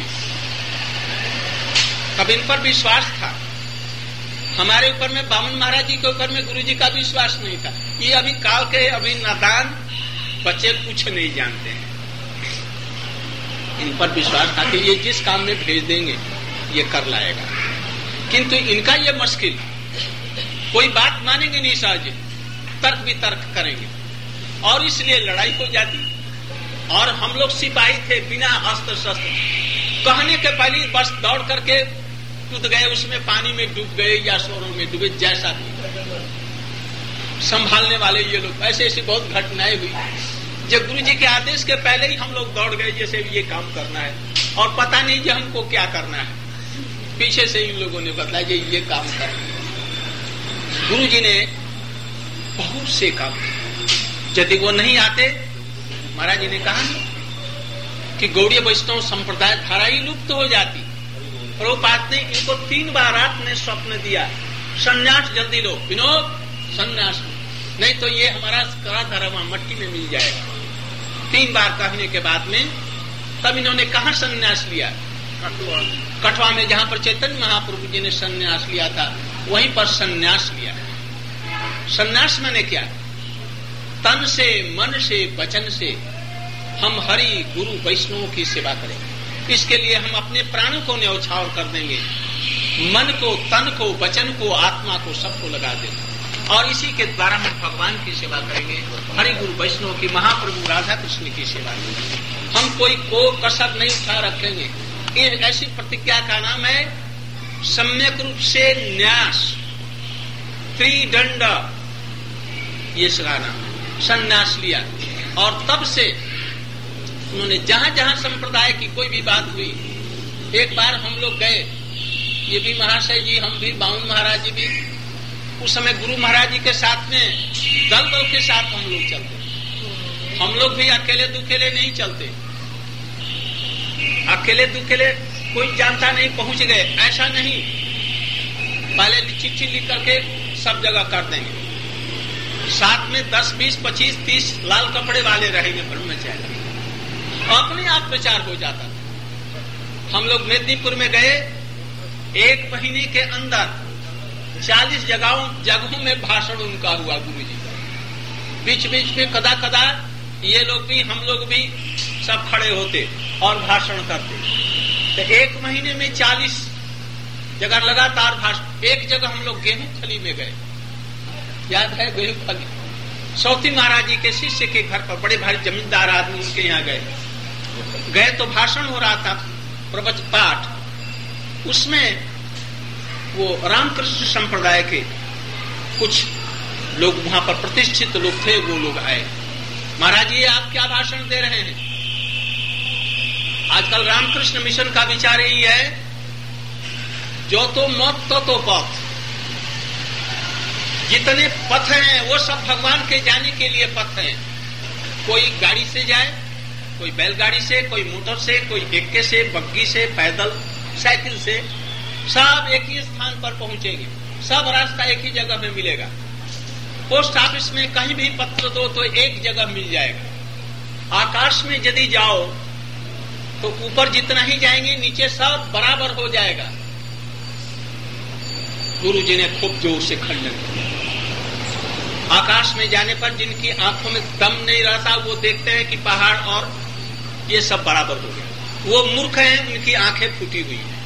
तब इन पर विश्वास था। हमारे ऊपर में बामन महाराज जी के ऊपर में गुरु जी का विश्वास नहीं था। ये अभी काल के अभी नादान बच्चे कुछ नहीं जानते हैं, इन पर विश्वास था कि ये जिस काम में भेज देंगे ये कर लाएगा। किंतु इनका ये मुश्किल, कोई बात मानेंगे नहीं सहज, तर्क वितर्क करेंगे, और इसलिए लड़ाई हो जाती। और हम लोग सिपाही थे बिना अस्त्र शस्त्र, कहने के पहले बस दौड़ करके कूद गए, उसमें पानी में डूब गए या सोरों में डूबे, जैसा भी। संभालने वाले ये लोग, ऐसे ऐसी बहुत घटनाएं हुई। जब गुरु जी के आदेश के पहले ही हम लोग दौड़ गए जैसे ये काम करना है, और पता नहीं कि हमको क्या करना है, पीछे से इन लोगों ने बताया कि ये काम करना है। गुरु जी ने बहुत से काम, यदि वो नहीं आते, महाराज जी ने कहा कि गौड़ीय वैष्णव संप्रदाय धारा ही लुप्त हो जाती। और वो बात नहीं, इनको तीन बार आपने स्वप्न दिया, संन्यास जल्दी लो, विनोद संन्यास, नहीं तो ये हमारा करा धर्म मट्टी में मिल जाएगा। तीन बार कहने के बाद में तब इन्होंने कहा संन्यास लिया, कठवा में, जहां पर चैतन्य महाप्रभु जी ने संन्यास लिया था, वहीं पर संन्यास लिया। संन्यास माने क्या? तन से, मन से, वचन से हम हरि गुरु वैष्णव की सेवा करेंगे। इसके लिए हम अपने प्राणों को न्यौछावर कर देंगे, मन को, तन को, वचन को, आत्मा को, सबको लगा देंगे, और इसी के द्वारा हम भगवान की सेवा करेंगे, हरि गुरु वैष्णव की, महाप्रभु राधा कृष्ण की सेवा करेंगे। हम कोई को कसर नहीं उठा रखेंगे। ऐसी प्रतिज्ञा का नाम है सम्यक रूप से न्यास, त्रिदंड, ये इसका नाम संन्यास लिया। और तब से उन्होंने जहां जहां संप्रदाय की कोई भी बात हुई, एक बार हम लोग गए, ये भी महाशय जी, हम भी, बाउन महाराज जी भी, उस समय गुरु महाराज जी के साथ में दल दल के साथ हम लोग चलते। हम लोग भी अकेले दुकेले नहीं चलते, अकेले दुकेले कोई जानता नहीं पहुंच गए, ऐसा नहीं। पहले चिट्ठी लिख करके सब जगह कर देंगे, साथ में दस बीस पच्चीस तीस लाल कपड़े वाले रहेंगे ब्रह्मचारी, अपने आप प्रचार हो जाता था। हम लोग मेदिनीपुर में गए, एक महीने के अंदर चालीस जगहों जगहों में भाषण उनका हुआ गुरु जी का। बीच बीच में कदा कदा ये लोग भी, हम लोग भी सब खड़े होते और भाषण करते। तो एक महीने में चालीस जगह लगातार भाषण। एक जगह हम लोग गेहूं खली में गए, याद है गेहूं खली, सौती महाराज जी के शिष्य के घर पर, बड़े भारी जमींदार आदमी, उनके यहाँ गए गए तो भाषण हो रहा था, प्रवचन पाठ। उसमें वो रामकृष्ण संप्रदाय के कुछ लोग वहां पर प्रतिष्ठित लोग थे, वो लोग आए। महाराज जी आप क्या भाषण दे रहे हैं? आजकल रामकृष्ण मिशन का विचार यही है, जो तो मत तो तो पथ, जितने पथ हैं वो सब भगवान के जाने के लिए पथ हैं। कोई गाड़ी से जाए, कोई बैलगाड़ी से, कोई मोटर से, कोई एक्के से, बग्गी से, पैदल, साइकिल से, सब एक ही स्थान पर पहुंचेंगे, सब रास्ता एक ही जगह में मिलेगा। पोस्ट ऑफिस में कहीं भी पत्र दो तो एक जगह मिल जाएगा। आकाश में यदि जाओ तो ऊपर जितना ही जाएंगे, नीचे सब बराबर हो जाएगा। गुरु जी ने खूब जोर से खंडन किया। आकाश में जाने पर जिनकी आंखों में दम नहीं रहता, वो देखते हैं कि पहाड़ और ये सब बराबर हो गया। वो मूर्ख हैं, उनकी आंखें फूटी हुई हैं,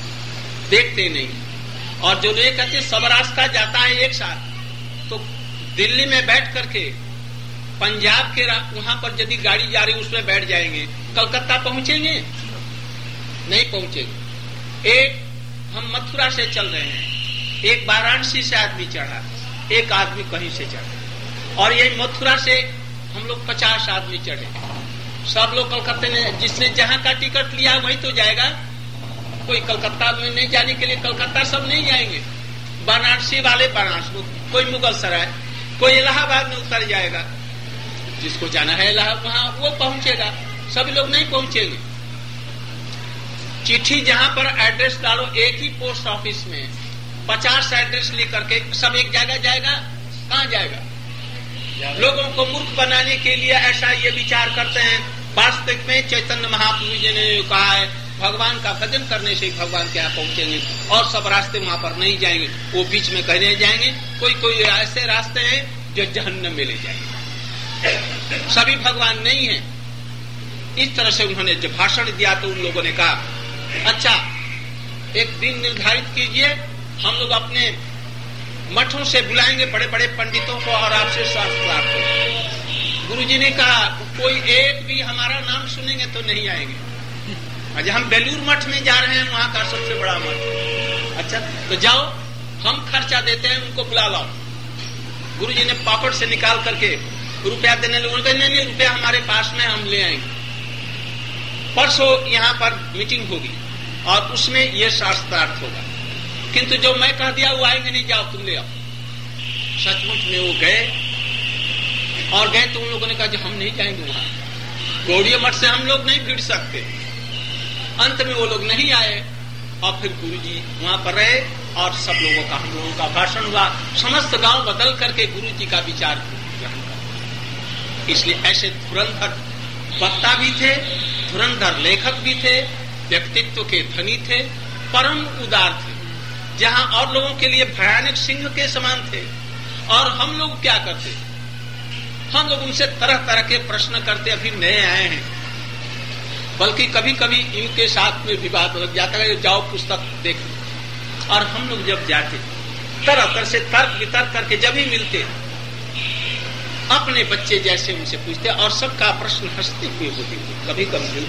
देखते नहीं। और जो लोग कहते सब रास्ता जाता है एक साथ, तो दिल्ली में बैठ करके पंजाब के वहां पर यदि गाड़ी जा रही उसमें बैठ जाएंगे, कलकत्ता पहुंचेंगे? नहीं पहुंचेंगे। एक हम मथुरा से चल रहे हैं, एक वाराणसी से आदमी चढ़ा, एक आदमी कहीं से चढ़ा, और यही मथुरा से हम लोग पचास आदमी चढ़े। सब लोग कलकत्ते में, जिसने जहां का टिकट लिया वही तो जाएगा। कोई कलकत्ता में नहीं जाने के लिए कलकत्ता सब नहीं जाएंगे, वाराणसी वाले वाराणसी, कोई मुगल सराय, कोई इलाहाबाद में उतर जाएगा। जिसको जाना है इलाहाबाद वहां वो पहुंचेगा, सभी लोग नहीं पहुंचेंगे। चिट्ठी जहां पर एड्रेस डालो, एक ही पोस्ट ऑफिस में पचास एड्रेस लेकर के सब एक जगह जाएगा, कहाँ जाएगा? लोगों को मूर्ख बनाने के लिए ऐसा ये विचार करते हैं। वास्तविक में चैतन्य महाप्रभु जी ने कहा है भगवान का भजन करने से भगवान के यहाँ पहुंचेंगे, और सब रास्ते वहां पर नहीं जाएंगे, वो बीच में कहने जाएंगे। कोई कोई ऐसे रास्ते हैं जो जहन्नम में ले जाएंगे, सभी भगवान नहीं है। इस तरह से उन्होंने जब भाषण दिया तो उन लोगों ने कहा अच्छा एक दिन निर्धारित कीजिए, हम लोग अपने मठों से बुलाएंगे बड़े बड़े पंडितों को और आपसे शास्त्र प्राप्त होगा। गुरु जी ने कहा कोई एक भी हमारा नाम सुनेंगे तो नहीं आएंगे। अच्छा हम बेलूर मठ में जा रहे हैं, वहां का सबसे बड़ा मठ। अच्छा तो जाओ, हम खर्चा देते हैं, उनको बुला लाओ। गुरु जी ने पॉकेट से निकाल करके रुपया देने लोगों ने नहीं, रुपया हमारे पास में, हम ले आएंगे। परसों यहाँ पर मीटिंग होगी और उसमें ये शास्त्रार्थ होगा, किंतु जो मैं कह दिया वो आएंगे नहीं, जाओ तुम ले आओ। सचमुच में वो गए और गए तो उन लोगों ने कहा जो हम नहीं जाएंगे वहां, गौड़ीय मठ से हम लोग नहीं भिड़ सकते। अंत में वो लोग नहीं आए और फिर गुरु जी वहां पर रहे और सब लोगों का, हम लोगों का भाषण हुआ। समस्त गांव बदल करके गुरु जी का विचार ग्रहण कर। इसलिए ऐसे धुरंधर वक्ता भी थे, धुरंधर लेखक भी थे, व्यक्तित्व के धनी थे, परम उदार थे, जहां और लोगों के लिए भयानक सिंह के समान थे। और हम लोग क्या करते, हम लोग उनसे तरह तरह के प्रश्न करते, अभी नए आए हैं, बल्कि कभी कभी इनके साथ में विवाद लग जाता है, जाओ पुस्तक देख। और हम लोग जब जाते तरह तरह से तर्क वितर्क करके जब ही मिलते अपने बच्चे जैसे उनसे पूछते और सबका प्रश्न हंसते हुए होते थे, कभी कभी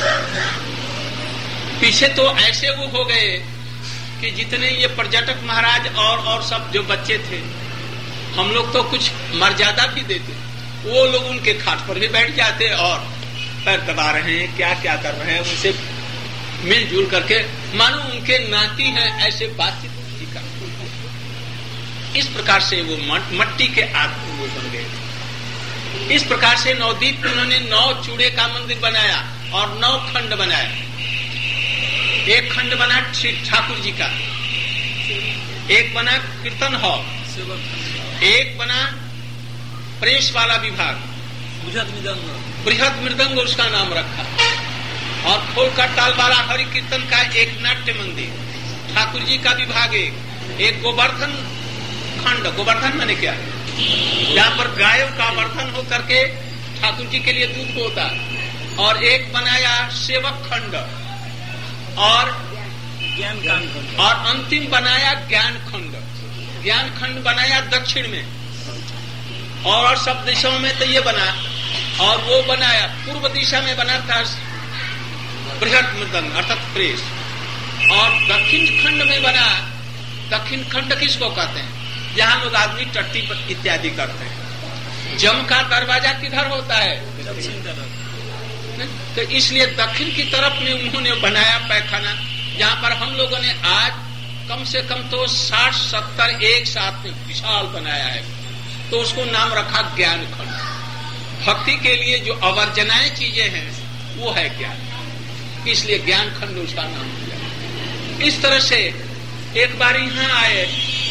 पीछे तो ऐसे वो हो गए कि जितने ये पर्यटक महाराज और और सब जो बच्चे थे, हम लोग तो कुछ मर्यादा भी देते, वो लोग उनके खाट पर भी बैठ जाते और पैर दबा रहे हैं, क्या क्या कर रहे हैं, उनसे मिलजुल करके मानो उनके नाती हैं, ऐसे बातचीत करते। इस प्रकार से वो मट्टी के आदमी वो बन गए। इस प्रकार से नवदीप में उन्होंने नौ चूड़े का मंदिर बनाया और नौ खंड बनाया। एक खंड बना श्री ठाकुर जी का, एक बना कीर्तन हॉल, एक बना प्रेस वाला विभाग, बृहद मृदंग उसका नाम रखा, और खोलकर तालवाला हरि कीर्तन का एक नाट्य मंदिर, ठाकुर जी का विभाग एक, एक गोवर्धन खंड, गोवर्धन माने क्या है, जहाँ पर गायों का वर्धन हो करके ठाकुर जी के लिए दूध होता, और एक बनाया सेवक खंड, और ज्ञान खंड, और अंतिम बनाया ज्ञान खंड। ज्ञान खंड बनाया दक्षिण में, और सब दिशाओं में तो ये बना, और वो बनाया पूर्व दिशा में बना था बृहद मृदंग अर्थात प्रेस, और दक्षिण खंड में बना, दक्षिण खंड किसको कहते हैं, जहां लोग आदमी टट्टी इत्यादि करते हैं। जम का दरवाजा किधर होता है, दक्षिण तरफ, तो इसलिए दक्षिण की तरफ में उन्होंने बनाया पैखाना, जहां पर हम लोगों ने आज कम से कम तो साठ सत्तर एक साथ में विशाल बनाया है, तो उसको नाम रखा ज्ञान खंड। भक्ति के लिए जो अवर्जनाएं चीजें हैं वो है ज्ञान, इसलिए ज्ञान खंड उसका नाम दिया। इस तरह से एक बार यहां आए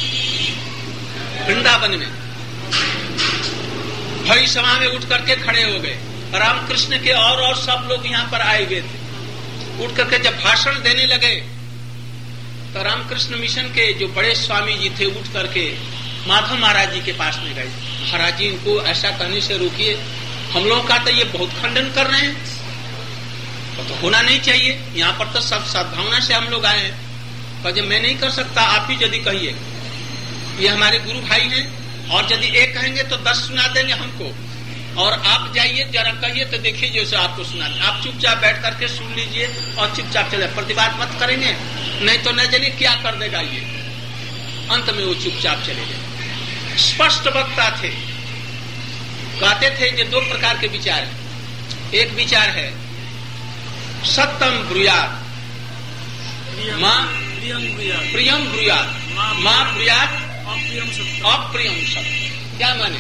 वृंदावन में, भरी सभा में उठ करके खड़े हो गए, रामकृष्ण के और और सब लोग यहाँ पर आए हुए थे। उठ करके जब भाषण देने लगे तो रामकृष्ण मिशन के जो बड़े स्वामी जी थे उठ करके माधव महाराज जी के पास में गए। महाराज जी इनको ऐसा करने से रोकिए, हम लोग का तो ये बहुत खंडन कर रहे हैं, तो, तो होना नहीं चाहिए, यहाँ पर तो सब सद्भावना से हम लोग आए हैं। कहे मैं नहीं कर सकता, आप ही यदि कहिए, ये हमारे गुरु भाई हैं, और यदि एक कहेंगे तो दस सुना देंगे हमको, और आप जाइए जरा कहिए तो देखिए जैसे आपको सुना दे। आप चुपचाप बैठ करके सुन लीजिए और चुपचाप चले, प्रतिवाद मत करेंगे, नहीं तो न जानिए क्या कर देगा ये। अंत में वो चुपचाप चले गए। स्पष्ट वक्ता थे, कहते थे कि दो प्रकार के विचार है। एक विचार है सत्यम ब्रूयात मां प्रियम ब्रूयात मां ब्रूयात अप्रियम सत्य। क्या माने?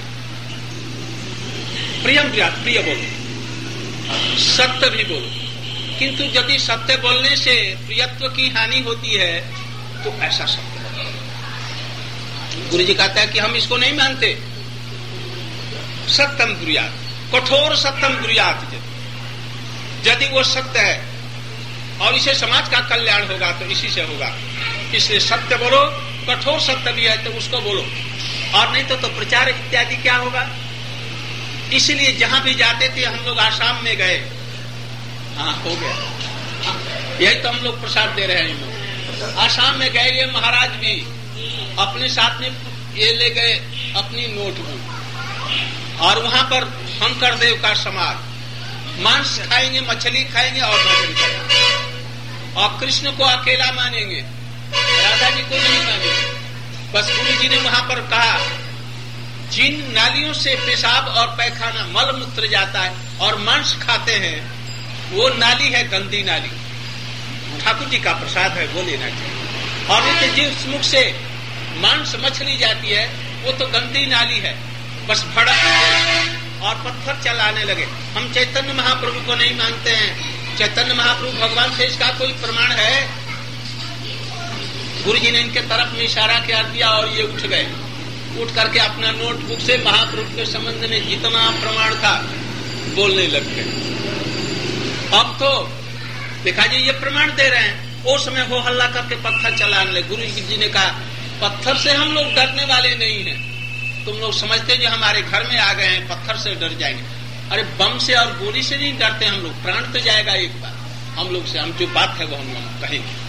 प्रियम ब्रूयात, प्रिय बोलो, सत्य भी बोलो, किंतु यदि सत्य बोलने से प्रियत्व की हानि होती है तो ऐसा सत्य बोलो। गुरु जी कहता है कि हम इसको नहीं मानते। सत्यम ब्रूयात, कठोर सत्यम ब्रूयात, यदि वो सत्य है और इसे समाज का कल्याण होगा तो इसी से होगा, इसलिए सत्य बोलो। कठोर सत्य भी है तो उसको बोलो, और नहीं तो, तो प्रचार इत्यादि क्या होगा। इसलिए जहां भी जाते थे, हम लोग आसाम में गए, हाँ हो गया, यही तो हम लोग प्रसाद दे रहे हैं। आसाम में गए, ये महाराज भी अपने साथ में ये ले गए अपनी नोटबुक, और वहां पर शंकर देव का समाज, मांस खाएंगे, मछली खाएंगे और भजन करेंगे, और कृष्ण को अकेला मानेंगे, राधा जी को नहीं मानेंगे। बस गुरु जी ने वहां पर कहा, जिन नालियों से पेशाब और पैखाना मल मूत्र जाता है और मांस खाते हैं, वो नाली है गंदी नाली, ठाकुर जी का प्रसाद है, वो लेना चाहिए। और नहीं जिस मुख से मांस मछली जाती है वो तो गंदी नाली है। बस भड़क और पत्थर चलाने लगे। हम चैतन्य महाप्रभु को नहीं मानते हैं, चैतन्य महाप्रभु भगवान से इसका कोई प्रमाण है? गुरु जी ने इनके तरफ में इशारा कर दिया और ये उठ गए। उठ करके अपना नोटबुक से महाप्रभु के संबंध में जितना प्रमाण था बोलने लग गए। अब तो देखा जी ये प्रमाण दे रहे हैं, उस समय हो हल्ला करके पत्थर चलाने लगे। गुरु जी ने कहा, पत्थर से हम लोग डरने वाले नहीं हैं, तुम लोग समझते जो हमारे घर में आ गए हैं पत्थर से डर जाएंगे। अरे बम से और गोली से नहीं डरते हम लोग, प्राण तो जाएगा एक बार हम लोग से, हम जो बात है वो हम लोग कहेंगे।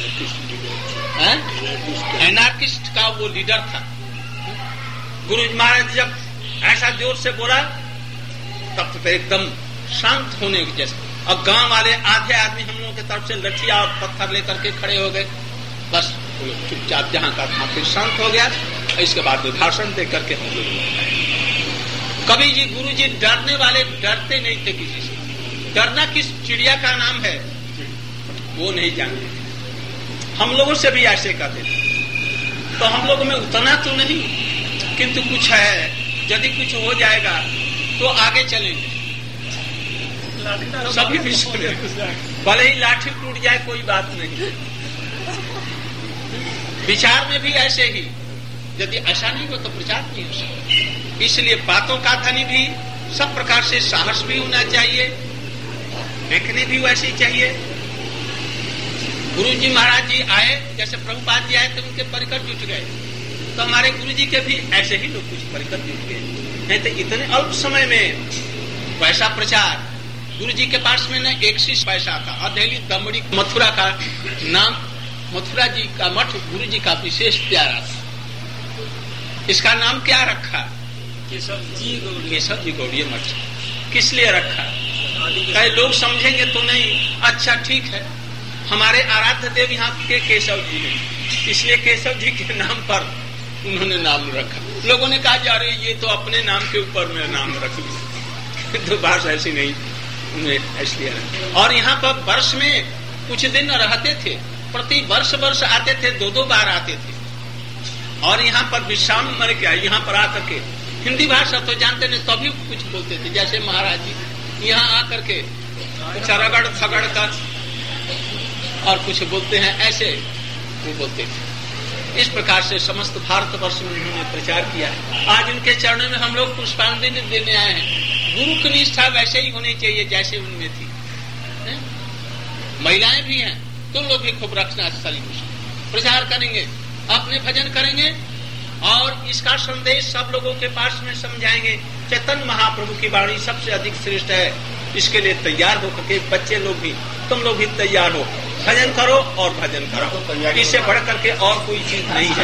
एनार्किस्ट का वो लीडर था। गुरु महाराज जब ऐसा जोर से बोला तब तो एकदम शांत होने के जैसे, और गांव वाले आधे आदमी हम लोगों की तरफ से लठिया और पत्थर लेकर के खड़े हो गए। बस चुपचाप जहां का था फिर शांत हो गया। इसके बाद भाषण दे करके हम लोग, कभी जी गुरु जी डरने वाले डरते नहीं थे किसी से। डरना किस चिड़िया का नाम है वो नहीं जानते। हम लोगों से भी ऐसे कहते थे, तो हम लोगों में उतना तो नहीं, किंतु कुछ है। यदि कुछ हो जाएगा तो आगे चलेंगे, सभी भी सुने, भले ही लाठी टूट जाए कोई बात नहीं। विचार में भी ऐसे ही, यदि ऐसा नहीं हो तो प्रचार नहीं हो सकता। इसलिए बातों का धनी भी सब प्रकार से साहस भी होना चाहिए, देखने भी वैसे ही चाहिए। गुरु जी महाराज जी आए, जैसे प्रभुपाद जी आए तो उनके परिकर जुट गए, तो हमारे गुरु जी के भी ऐसे ही लोग कुछ परिकर जुट गए। नहीं तो इतने अल्प समय में वैसा प्रचार। गुरु जी के पास में न एक सी पैसा था, अधेली दमड़ी मथुरा का नाम, मथुरा जी का मठ गुरु जी का विशेष प्यारा था। इसका नाम क्या रखा? केशव जी केशव जी गौड़ीय मठ। किस लिए रखा? कई लोग समझेंगे तो नहीं, अच्छा ठीक है, हमारे आराध्य देव यहाँ के केशव जी हैं, इसलिए केशव जी के नाम पर उन्होंने नाम रखा। लोगों ने कहा जा रहे ये तो अपने नाम के ऊपर में नाम रख लिया, तो बात ऐसी नहीं, उन्हें इसलिए रखा। और यहाँ पर वर्ष में कुछ दिन रहते थे, प्रति वर्ष वर्ष आते थे, दो दो बार आते थे। और यहाँ पर विश्राम मर गया, यहाँ पर आकर के हिंदी भाषा तो जानते नहीं, तभी तो कुछ बोलते थे। जैसे महाराज जी यहाँ आकर के कुछ रगड़ थगड़ कर और कुछ बोलते हैं, ऐसे वो बोलते थे। इस प्रकार से समस्त भारतवर्ष में उन्होंने प्रचार किया है। आज उनके चरणों में हम लोग पुष्पांजलि देने आए हैं। गुरु की निष्ठा वैसे ही होनी चाहिए जैसे उनमें थी। है? महिलाएं भी हैं, तुम लोग भी खूब रखना स्थली प्रचार करेंगे, अपने भजन करेंगे और इसका संदेश सब लोगों के पास में समझाएंगे। चैतन्य महाप्रभु की वाणी सबसे अधिक श्रेष्ठ है, इसके लिए तैयार हो करके बच्चे लोग भी, तुम लोग भी तैयार हो। भजन करो और भजन करो, इससे बढ़ करके और कोई चीज नहीं है।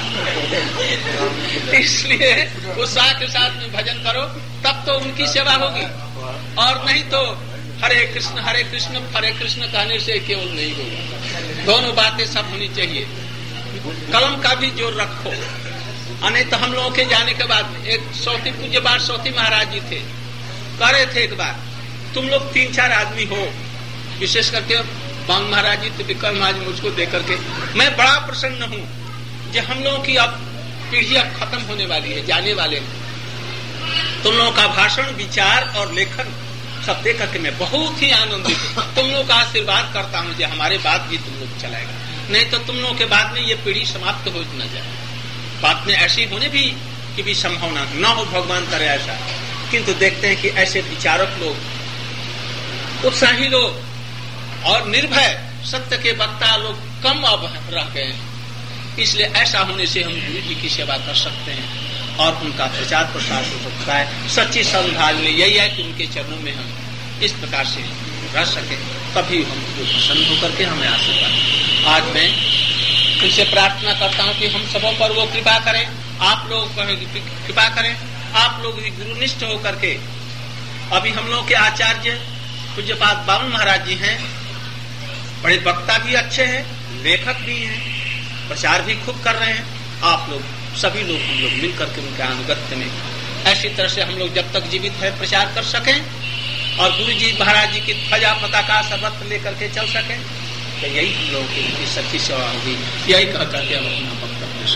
इसलिए उत्साह के साथ में भजन करो, तब तो उनकी सेवा होगी, और नहीं तो हरे कृष्ण हरे कृष्ण हरे कृष्ण कहने से केवल नहीं होगा। दोनों बातें सब होनी चाहिए। कलम का भी जोर रखो। अने तो हम लोगों के जाने के बाद एक सौती पूज्य बार सौती महाराज जी थे, कह रहे थे एक बार, तुम लोग तीन चार आदमी हो, विशेष करके बांग महाराज जी तो विक्रम महाराज मुझको देख करके मैं बड़ा प्रसन्न हूँ कि हम लोगों की अब पीढ़ी अब खत्म होने वाली है, जाने वाले हैं। तुम लोगों का भाषण विचार और लेखन सब देख करके मैं बहुत ही आनंदित हूँ। तुम लोग का आशीर्वाद करता हूँ कि हमारे बाद भी तुम लोग चलाएगा, नहीं तो तुम लोगों के बाद में ये पीढ़ी समाप्त हो न जाए। बात में ऐसी होने भी की भी संभावना न हो, भगवान करे ऐसा। किंतु देखते हैं कि ऐसे विचारक लोग, उत्साही लोग और निर्भय सत्य के वक्ता लोग कम अब रह गए हैं। इसलिए ऐसा होने से हम गुरु जी की सेवा कर सकते हैं और उनका प्रचार प्रसार हो सकता है। सच्ची सद्भाव में यही है कि उनके चरणों में हम इस प्रकार से रह सके, तभी हम प्रसन्न होकर के हमें आशीर्वाद। आज मैं उनसे प्रार्थना करता हूँ कि हम सबों पर वो कृपा करें, आप लोग कृपा करें, आप लोग भी गुरुनिष्ठ होकर के। अभी हम लोग के आचार्य पूज्यपाद बावन महाराज जी हैं, बड़े वक्ता भी अच्छे हैं, लेखक भी हैं, प्रचार भी खूब कर रहे हैं। आप लोग सभी लोग हम लोग मिलकर के उनके अनुगत्य में ऐसी तरह से हम लोग जब तक जीवित है प्रचार कर सकें और गुरु जी महाराज जी की ध्वजा पताका सर्वत्र लेकर के चल सकें, तो यही हम लोगों की उनकी सच्ची सेवा होगी। यही कह करके हम अपना वक्तव्य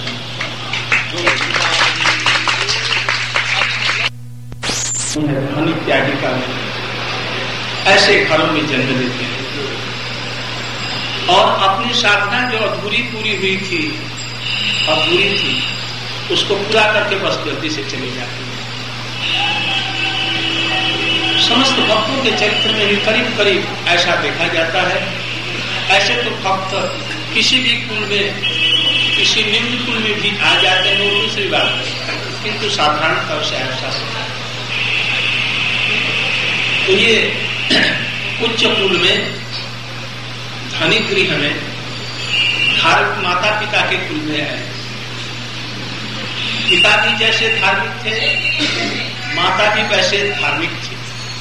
धन इत्यादि का ऐसे घरों में जन्म लेते हैं और अपनी साधना जो अधूरी पूरी हुई थी, अधूरी थी, उसको पूरा करके बस जल्दी से चली जाती है। समस्त भक्तों के चरित्र में भी करीब करीब ऐसा देखा जाता है। ऐसे तो भक्त किसी भी कुल में, किसी निम्न कुल में भी आ जाते हैं, वो दूसरी बात है, किंतु साधारण तौर से ऐसा होता है। तो ये उच्च कुल में, धनी गृह में, धार्मिक माता पिता के कुल में है। पिता भी जैसे धार्मिक थे, माता भी वैसे धार्मिक थी।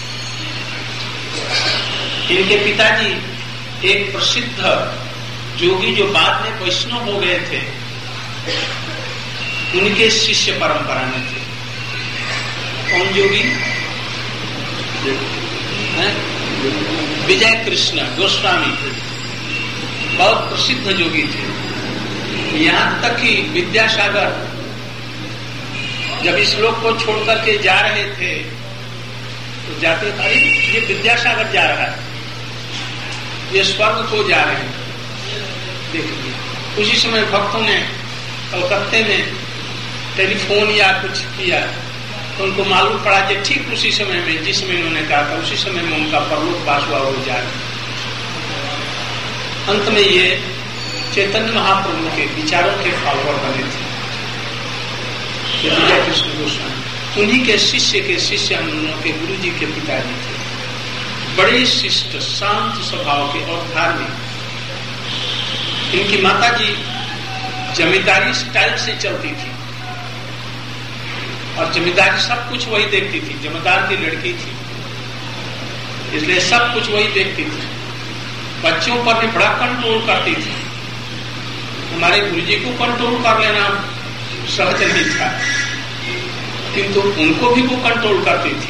इनके पिताजी एक प्रसिद्ध जोगी जो बाद में वैष्णव हो गए थे, उनके शिष्य परंपरा में थे। कौन जोगी? विजय कृष्ण गोस्वामी, बहुत प्रसिद्ध जोगी थे। यहाँ तक कि विद्यासागर जब इस लोक को छोड़कर के जा रहे थे तो जाते थे, ये विद्यासागर जा रहा है, ये स्वर्ग को जा रहे हैं। देखिए उसी समय भक्तों ने कलकत्ते में टेलीफोन या कुछ किया तो उनको मालूम पड़ा कि ठीक उसी समय में जिस समय उन्होंने कहा था उसी समय में उनका परलोकवास हुआ हो जा रहा। अंत में ये चैतन्य महाप्रभु के विचारों के फॉलोअर बने थे, विजय कृष्ण गोस्वामी। उन्हीं के शिष्य के शिष्य हम लोगों के गुरु जी के पिताजी थे। बड़े शिष्ट शांत स्वभाव के और धार्मिक। इनकी माता जी जमींदारी स्टाइल से चलती थी और जमींदारी सब कुछ वही देखती थी, जमींदार की लड़की थी, इसलिए सब कुछ वही देखती थी। बच्चों पर भी बड़ा कंट्रोल करती थी। हमारे गुरुजी को कंट्रोल कर लेना सहज नहीं था, किंतु उनको भी वो कंट्रोल करती थी।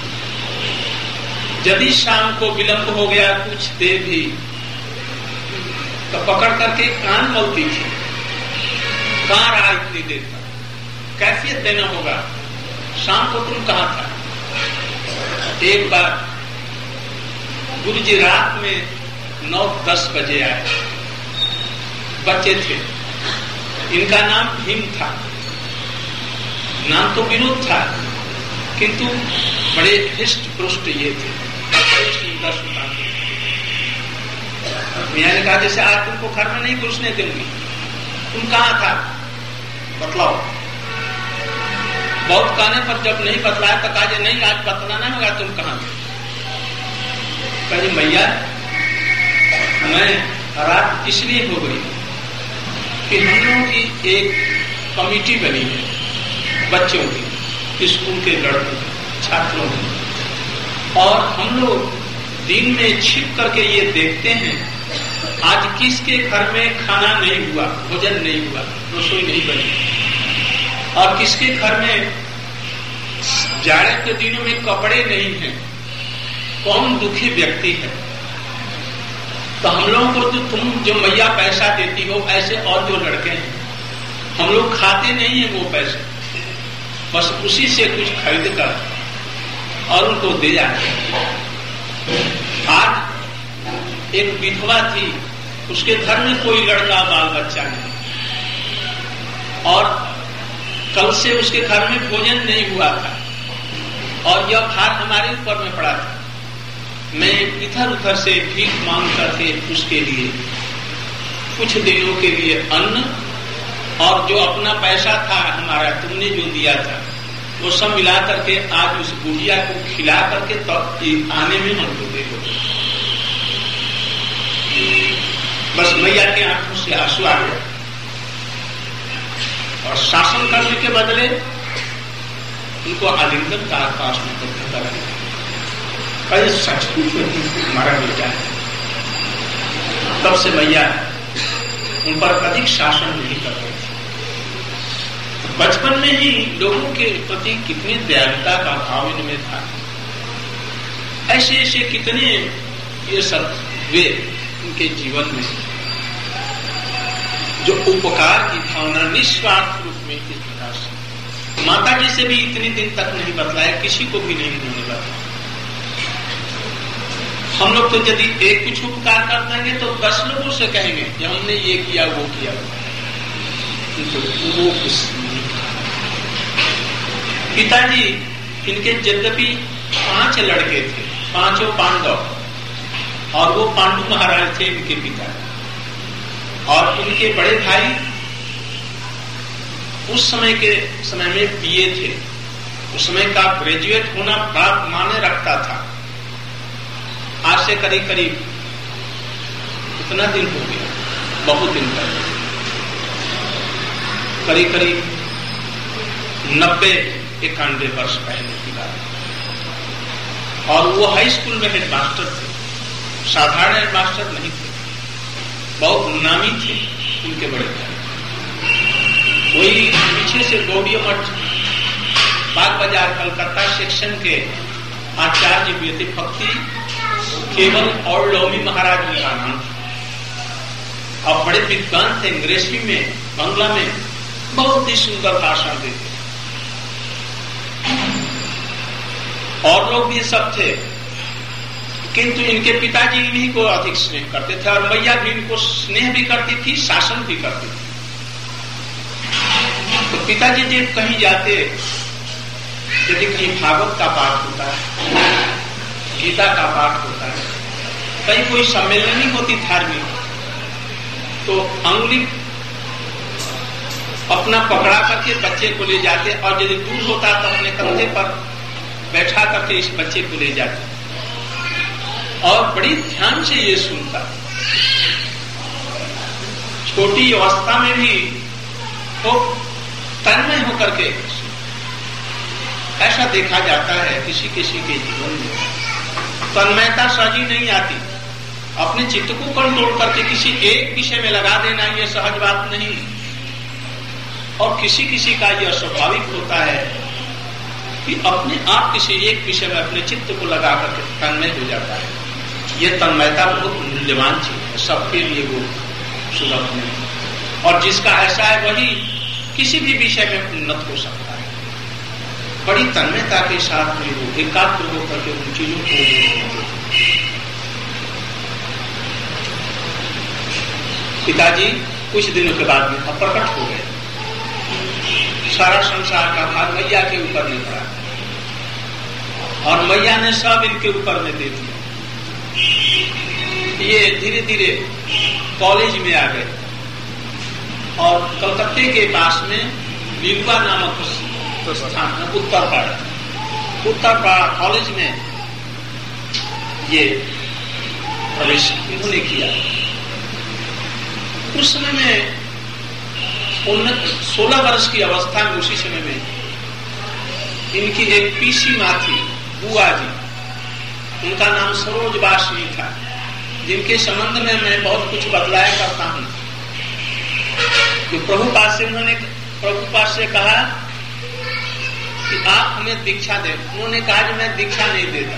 यदि शाम को विलंब हो गया कुछ देर भी तो पकड़ करके कान मलती थी, कहाँ रहा इतनी देर तक, कैफियत देना होगा, शाम को तुम कहाँ था। एक बार गुरुजी रात में नौ दस बजे आए, बच्चे थे, इनका नाम भीम था, नाम तो विनोद था, किंतु बड़े हृष्ट पुष्ट ये थे, बड़े सुंदर सुंदर। मियाँ ने कहा जैसे आज तुमको घर में नहीं घुसने दूंगी, तुम कहाँ था बतलाओ। बहुत कहने पर जब नहीं बतलाया तो कहा नहीं आज बतलाना होगा, तुम कहाँ थे। कहा मैया मैं रात इसलिए हो गई कि हम लोगों की एक कमेटी बनी है बच्चों की, स्कूल के लड़कों छात्रों की, और हम लोग दिन में छिप करके ये देखते हैं आज किसके घर में खाना नहीं हुआ, भोजन नहीं हुआ, रसोई नहीं बनी, और किसके घर में जाड़े के दिनों में कपड़े नहीं हैं, कौन दुखी व्यक्ति है। तो हम लोगों को तो तुम जो मैया पैसा देती हो, ऐसे और जो लड़के हैं हम लोग खाते नहीं है वो पैसे, बस उसी से कुछ खरीद कर और उनको दे जाते हैं। आज एक विधवा थी, उसके घर में कोई लड़का बाल बच्चा नहीं, और कल से उसके घर में भोजन नहीं हुआ था, और यह भार हमारे ऊपर में पड़ा था। मैं इधर उधर से भीख मांगता थे उसके लिए, कुछ दिनों के लिए अन्न, और जो अपना पैसा था हमारा तुमने जो दिया था वो सब मिला करके आज उस गुड़िया को खिला करके तब आने में हमको दे दो। बस मैया के आंखों से आंसू आ गया, और शासन करने के बदले उनको आलिंगन का आकाश में करता रहा। कई सचमुच में हमारा बेटा है। तब से मैया उन पर अधिक शासन नहीं कर रही थी। बचपन में ही लोगों के प्रति कितनी दयालुता का भाव इनमें था। ऐसे ऐसे कितने ये सब वे उनके जीवन में जो उपकार की भावना निस्वार्थ रूप में इस प्रकार से माता जी से भी इतनी दिन तक नहीं बतलाया, किसी को भी नहीं उन्होंने बताया। हम लोग तो यदि एक कुछ उपकार कर देंगे तो दस लोगों से कहेंगे कि हमने ये किया वो किया, तो वो कुछ नहीं। पिताजी इनके यद्यपि पांच लड़के थे, पांचों पांडव, और वो पांडु महाराज थे इनके पिता, और इनके बड़े भाई उस समय के समय में बीए थे। उस समय का ग्रेजुएट होना बड़ा माने रखता था। आज से करीब करीब कितना दिन हो गया, बहुत दिन पहले, करीब करीब नब्बे इक्यानवे वर्ष पहले की बात। और वो हाई स्कूल में हेडमास्टर थे, साधारण हेडमास्टर नहीं थे, बहुत नामी थे उनके बड़े भाई। वही पीछे से गौड़िया मठ बाग बाजार कलकत्ता सेक्शन के आचार्य हुए थे। भक्ति केवल और लौमी महाराज उनका नाम था, और बड़े विद्वान थे, अंग्रेजी में बांग्ला में बहुत ही सुंदर भाषण देते, और लोग भी सब थे। किंतु इनके पिताजी इन्हीं को अधिक स्नेह करते थे, और मैया भी इनको स्नेह भी करती थी, शासन भी करती थी। तो पिताजी जब कहीं जाते, यदि कहीं भागवत का पाठ होता है, गीता का पाठ होता है, कहीं कोई सम्मेलनी होती धार्मिक, तो अंगुली अपना पकड़ा करके बच्चे को ले जाते, और यदि दूर होता तो अपने कंधे पर बैठा करके इस बच्चे को ले जाते, और बड़ी ध्यान से ये सुनता। छोटी अवस्था में भी वो तन्मय होकर के, ऐसा देखा जाता है किसी किसी के जीवन में तन्मयता सहज नहीं आती। अपने चित्त को कंट्रोल करके किसी एक विषय में लगा देना ये सहज बात नहीं, और किसी किसी का यह स्वाभाविक होता है कि अपने आप किसी एक विषय में अपने चित्त को लगा करके तन्मय हो जाता है। ये तन्मयता बहुत मूल्यवान चीज है, सबके लिए वो सुलभ नहीं, और जिसका ऐसा है वही किसी भी विषय में उन्नत हो सकता है। बड़ी तन्मयता के साथ में वो एकाग्र होकर के उन चीजों को। पिताजी कुछ दिनों के बाद में प्रकट हो गए, सारा संसार का भार मैया के ऊपर नहीं पड़ा, और मैया ने सब इनके ऊपर में दे दिया। ये धीरे धीरे कॉलेज में आ गए, और कलकत्ते के पास में लीलुआ नामक स्थान है, उत्तरपाड़ा, उत्तरपाड़ा कॉलेज में ये प्रवेश इन्होंने किया। उस समय में उन्नत सोलह वर्ष की अवस्था में, उसी समय में इनकी एक पीसी माँ थी, बुआ जी, उनका नाम सरोज वासनी था, जिनके संबंध में मैं बहुत कुछ बतलाया करता हूं। कि प्रभुपाद से उन्होंने प्रभुपाद से कहा कि आप हमें दीक्षा दें। उन्होंने कहा कि मैं दीक्षा नहीं देता।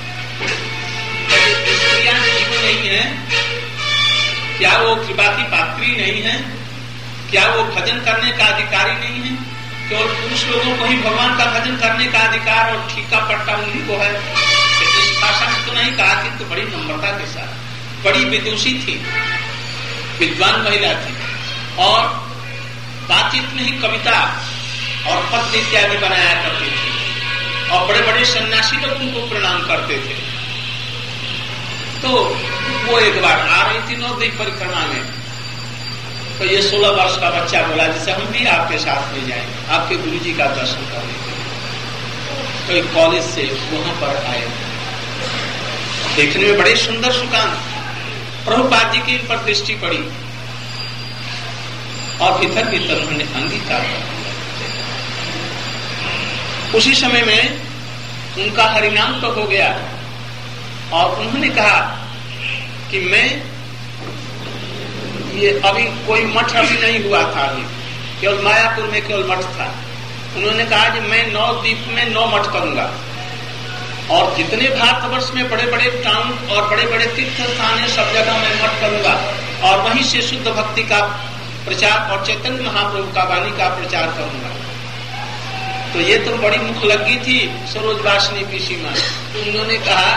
स्त्रियां जीव नहीं है क्या? वो कृपा की पात्री नहीं है क्या? वो भजन करने का अधिकारी नहीं है? केवल पुरुष लोगों को ही भगवान का भजन करने का अधिकार और ठीका पट्टा उन्हीं को है? इस भाषा में तो नहीं कहा, किंतु बड़ी नम्रता के साथ, बड़ी विदुषी थी, विद्वान महिला थी, और बातचीत में ही कविता और पद्य इत्यादि बनाया करती थी, और बड़े बड़े सन्यासी लोग उनको प्रणाम करते थे। तो वो एक बार आ रही थी नवद्वीप परिक्रमा में, तो ये सोलह वर्ष का बच्चा बोला जैसे हम भी आपके साथ में जाएंगे, आपके गुरु जी का दर्शन करने के लिए। तो एक कॉलेज से वहां पर आए, देखने में बड़े सुंदर सुकांत, प्रभुपाद जी की इन पर दृष्टि पड़ी और भीतर भीतर उन्होंने अंगीकार कर। उसी समय में उनका हरिनाम तो हो गया और उन्होंने कहा कि मैं ये अभी कोई मठ अभी नहीं हुआ था, अभी केवल मायापुर में केवल मठ था। उन्होंने कहा कि मैं नौ द्वीप में नौ मठ करूंगा और जितने भारतवर्ष में बड़े बड़े टाउन और बड़े बड़े तीर्थ स्थान है सब जगह मैं मठ करूंगा और वहीं से शुद्ध भक्ति का प्रचार और चैतन्य महाप्रभु का वाणी का प्रचार करूंगा। तो ये तो बड़ी मुख लगी थी सरोज वासनी पीसी मां। उन्होंने कहा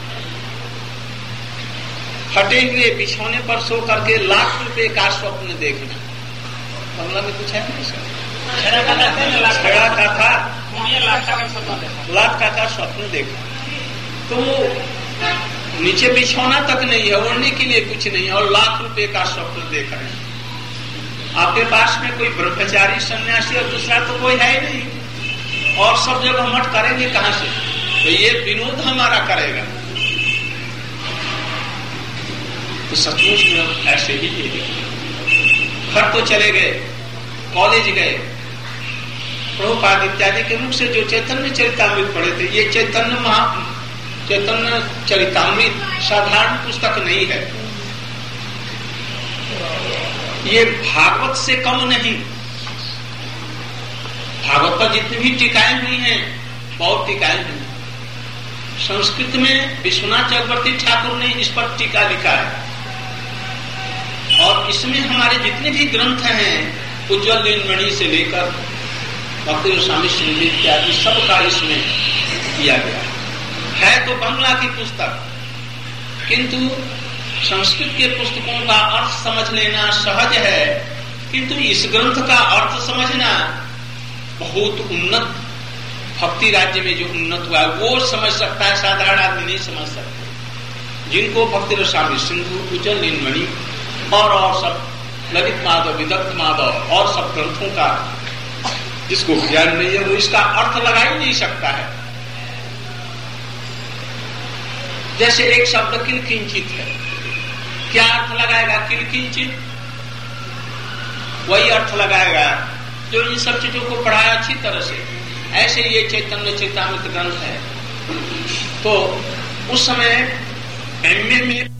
फटे हुए बिछौने पर सो करके लाख रुपए का स्वप्न देखना। बंगला में कुछ है ना, छड़ा का था लाख का का स्वप्न देखा। तो नीचे बिछौना तक नहीं है, ओढ़ने के लिए कुछ नहीं है और लाख रुपए का स्वप्न देख रहे हैं। आपके पास में कोई ब्रह्मचारी सन्यासी और दूसरा तो कोई है ही नहीं और सब जगह मठ करेंगे कहां से? तो ये विनोद हमारा करेगा। तो सचमुच में ऐसे ही ये घर तो चले गए, कॉलेज गए, प्रभुपाद इत्यादि के मुख से जो चैतन्य चरितामृत पढ़े थे, ये चैतन्य महा चैतन्य चरितामृत साधारण पुस्तक नहीं है, ये भागवत से कम नहीं। भागवत पर जितनी भी टीकाएं हुई हैं बहुत टीकाएं हुई। संस्कृत में विश्वनाथ चक्रवर्ती ठाकुर ने इस पर टीका लिखा है और इसमें हमारे जितने भी ग्रंथ हैं उज्ज्वल नीलमणि से लेकर भक्ति गोस्वामी सिंह इत्यादि सबका इसमें किया गया है। तो बंगला की पुस्तक, किंतु संस्कृत के पुस्तकों का अर्थ समझ लेना सहज है, किंतु इस ग्रंथ का अर्थ समझना बहुत उन्नत, भक्ति राज्य में जो उन्नत हुआ है वो समझ सकता है, साधारण आदमी नहीं समझ सकता। जिनको भक्ति गोस्वामी सिंधु, उज्ज्वल नीलमणि और और सब ललित माधव, विदग्ध माधव और सब ग्रंथों का जिसको ज्ञान नहीं है वो इसका अर्थ लगा ही नहीं सकता है। जैसे एक शब्द किंचित है, क्या अर्थ लगाएगा? किंचित वही अर्थ लगाएगा जो इन सब चीजों को पढ़ाया अच्छी तरह से। ऐसे ये चैतन्य चैतामृत ग्रंथ है। तो उस समय एमए में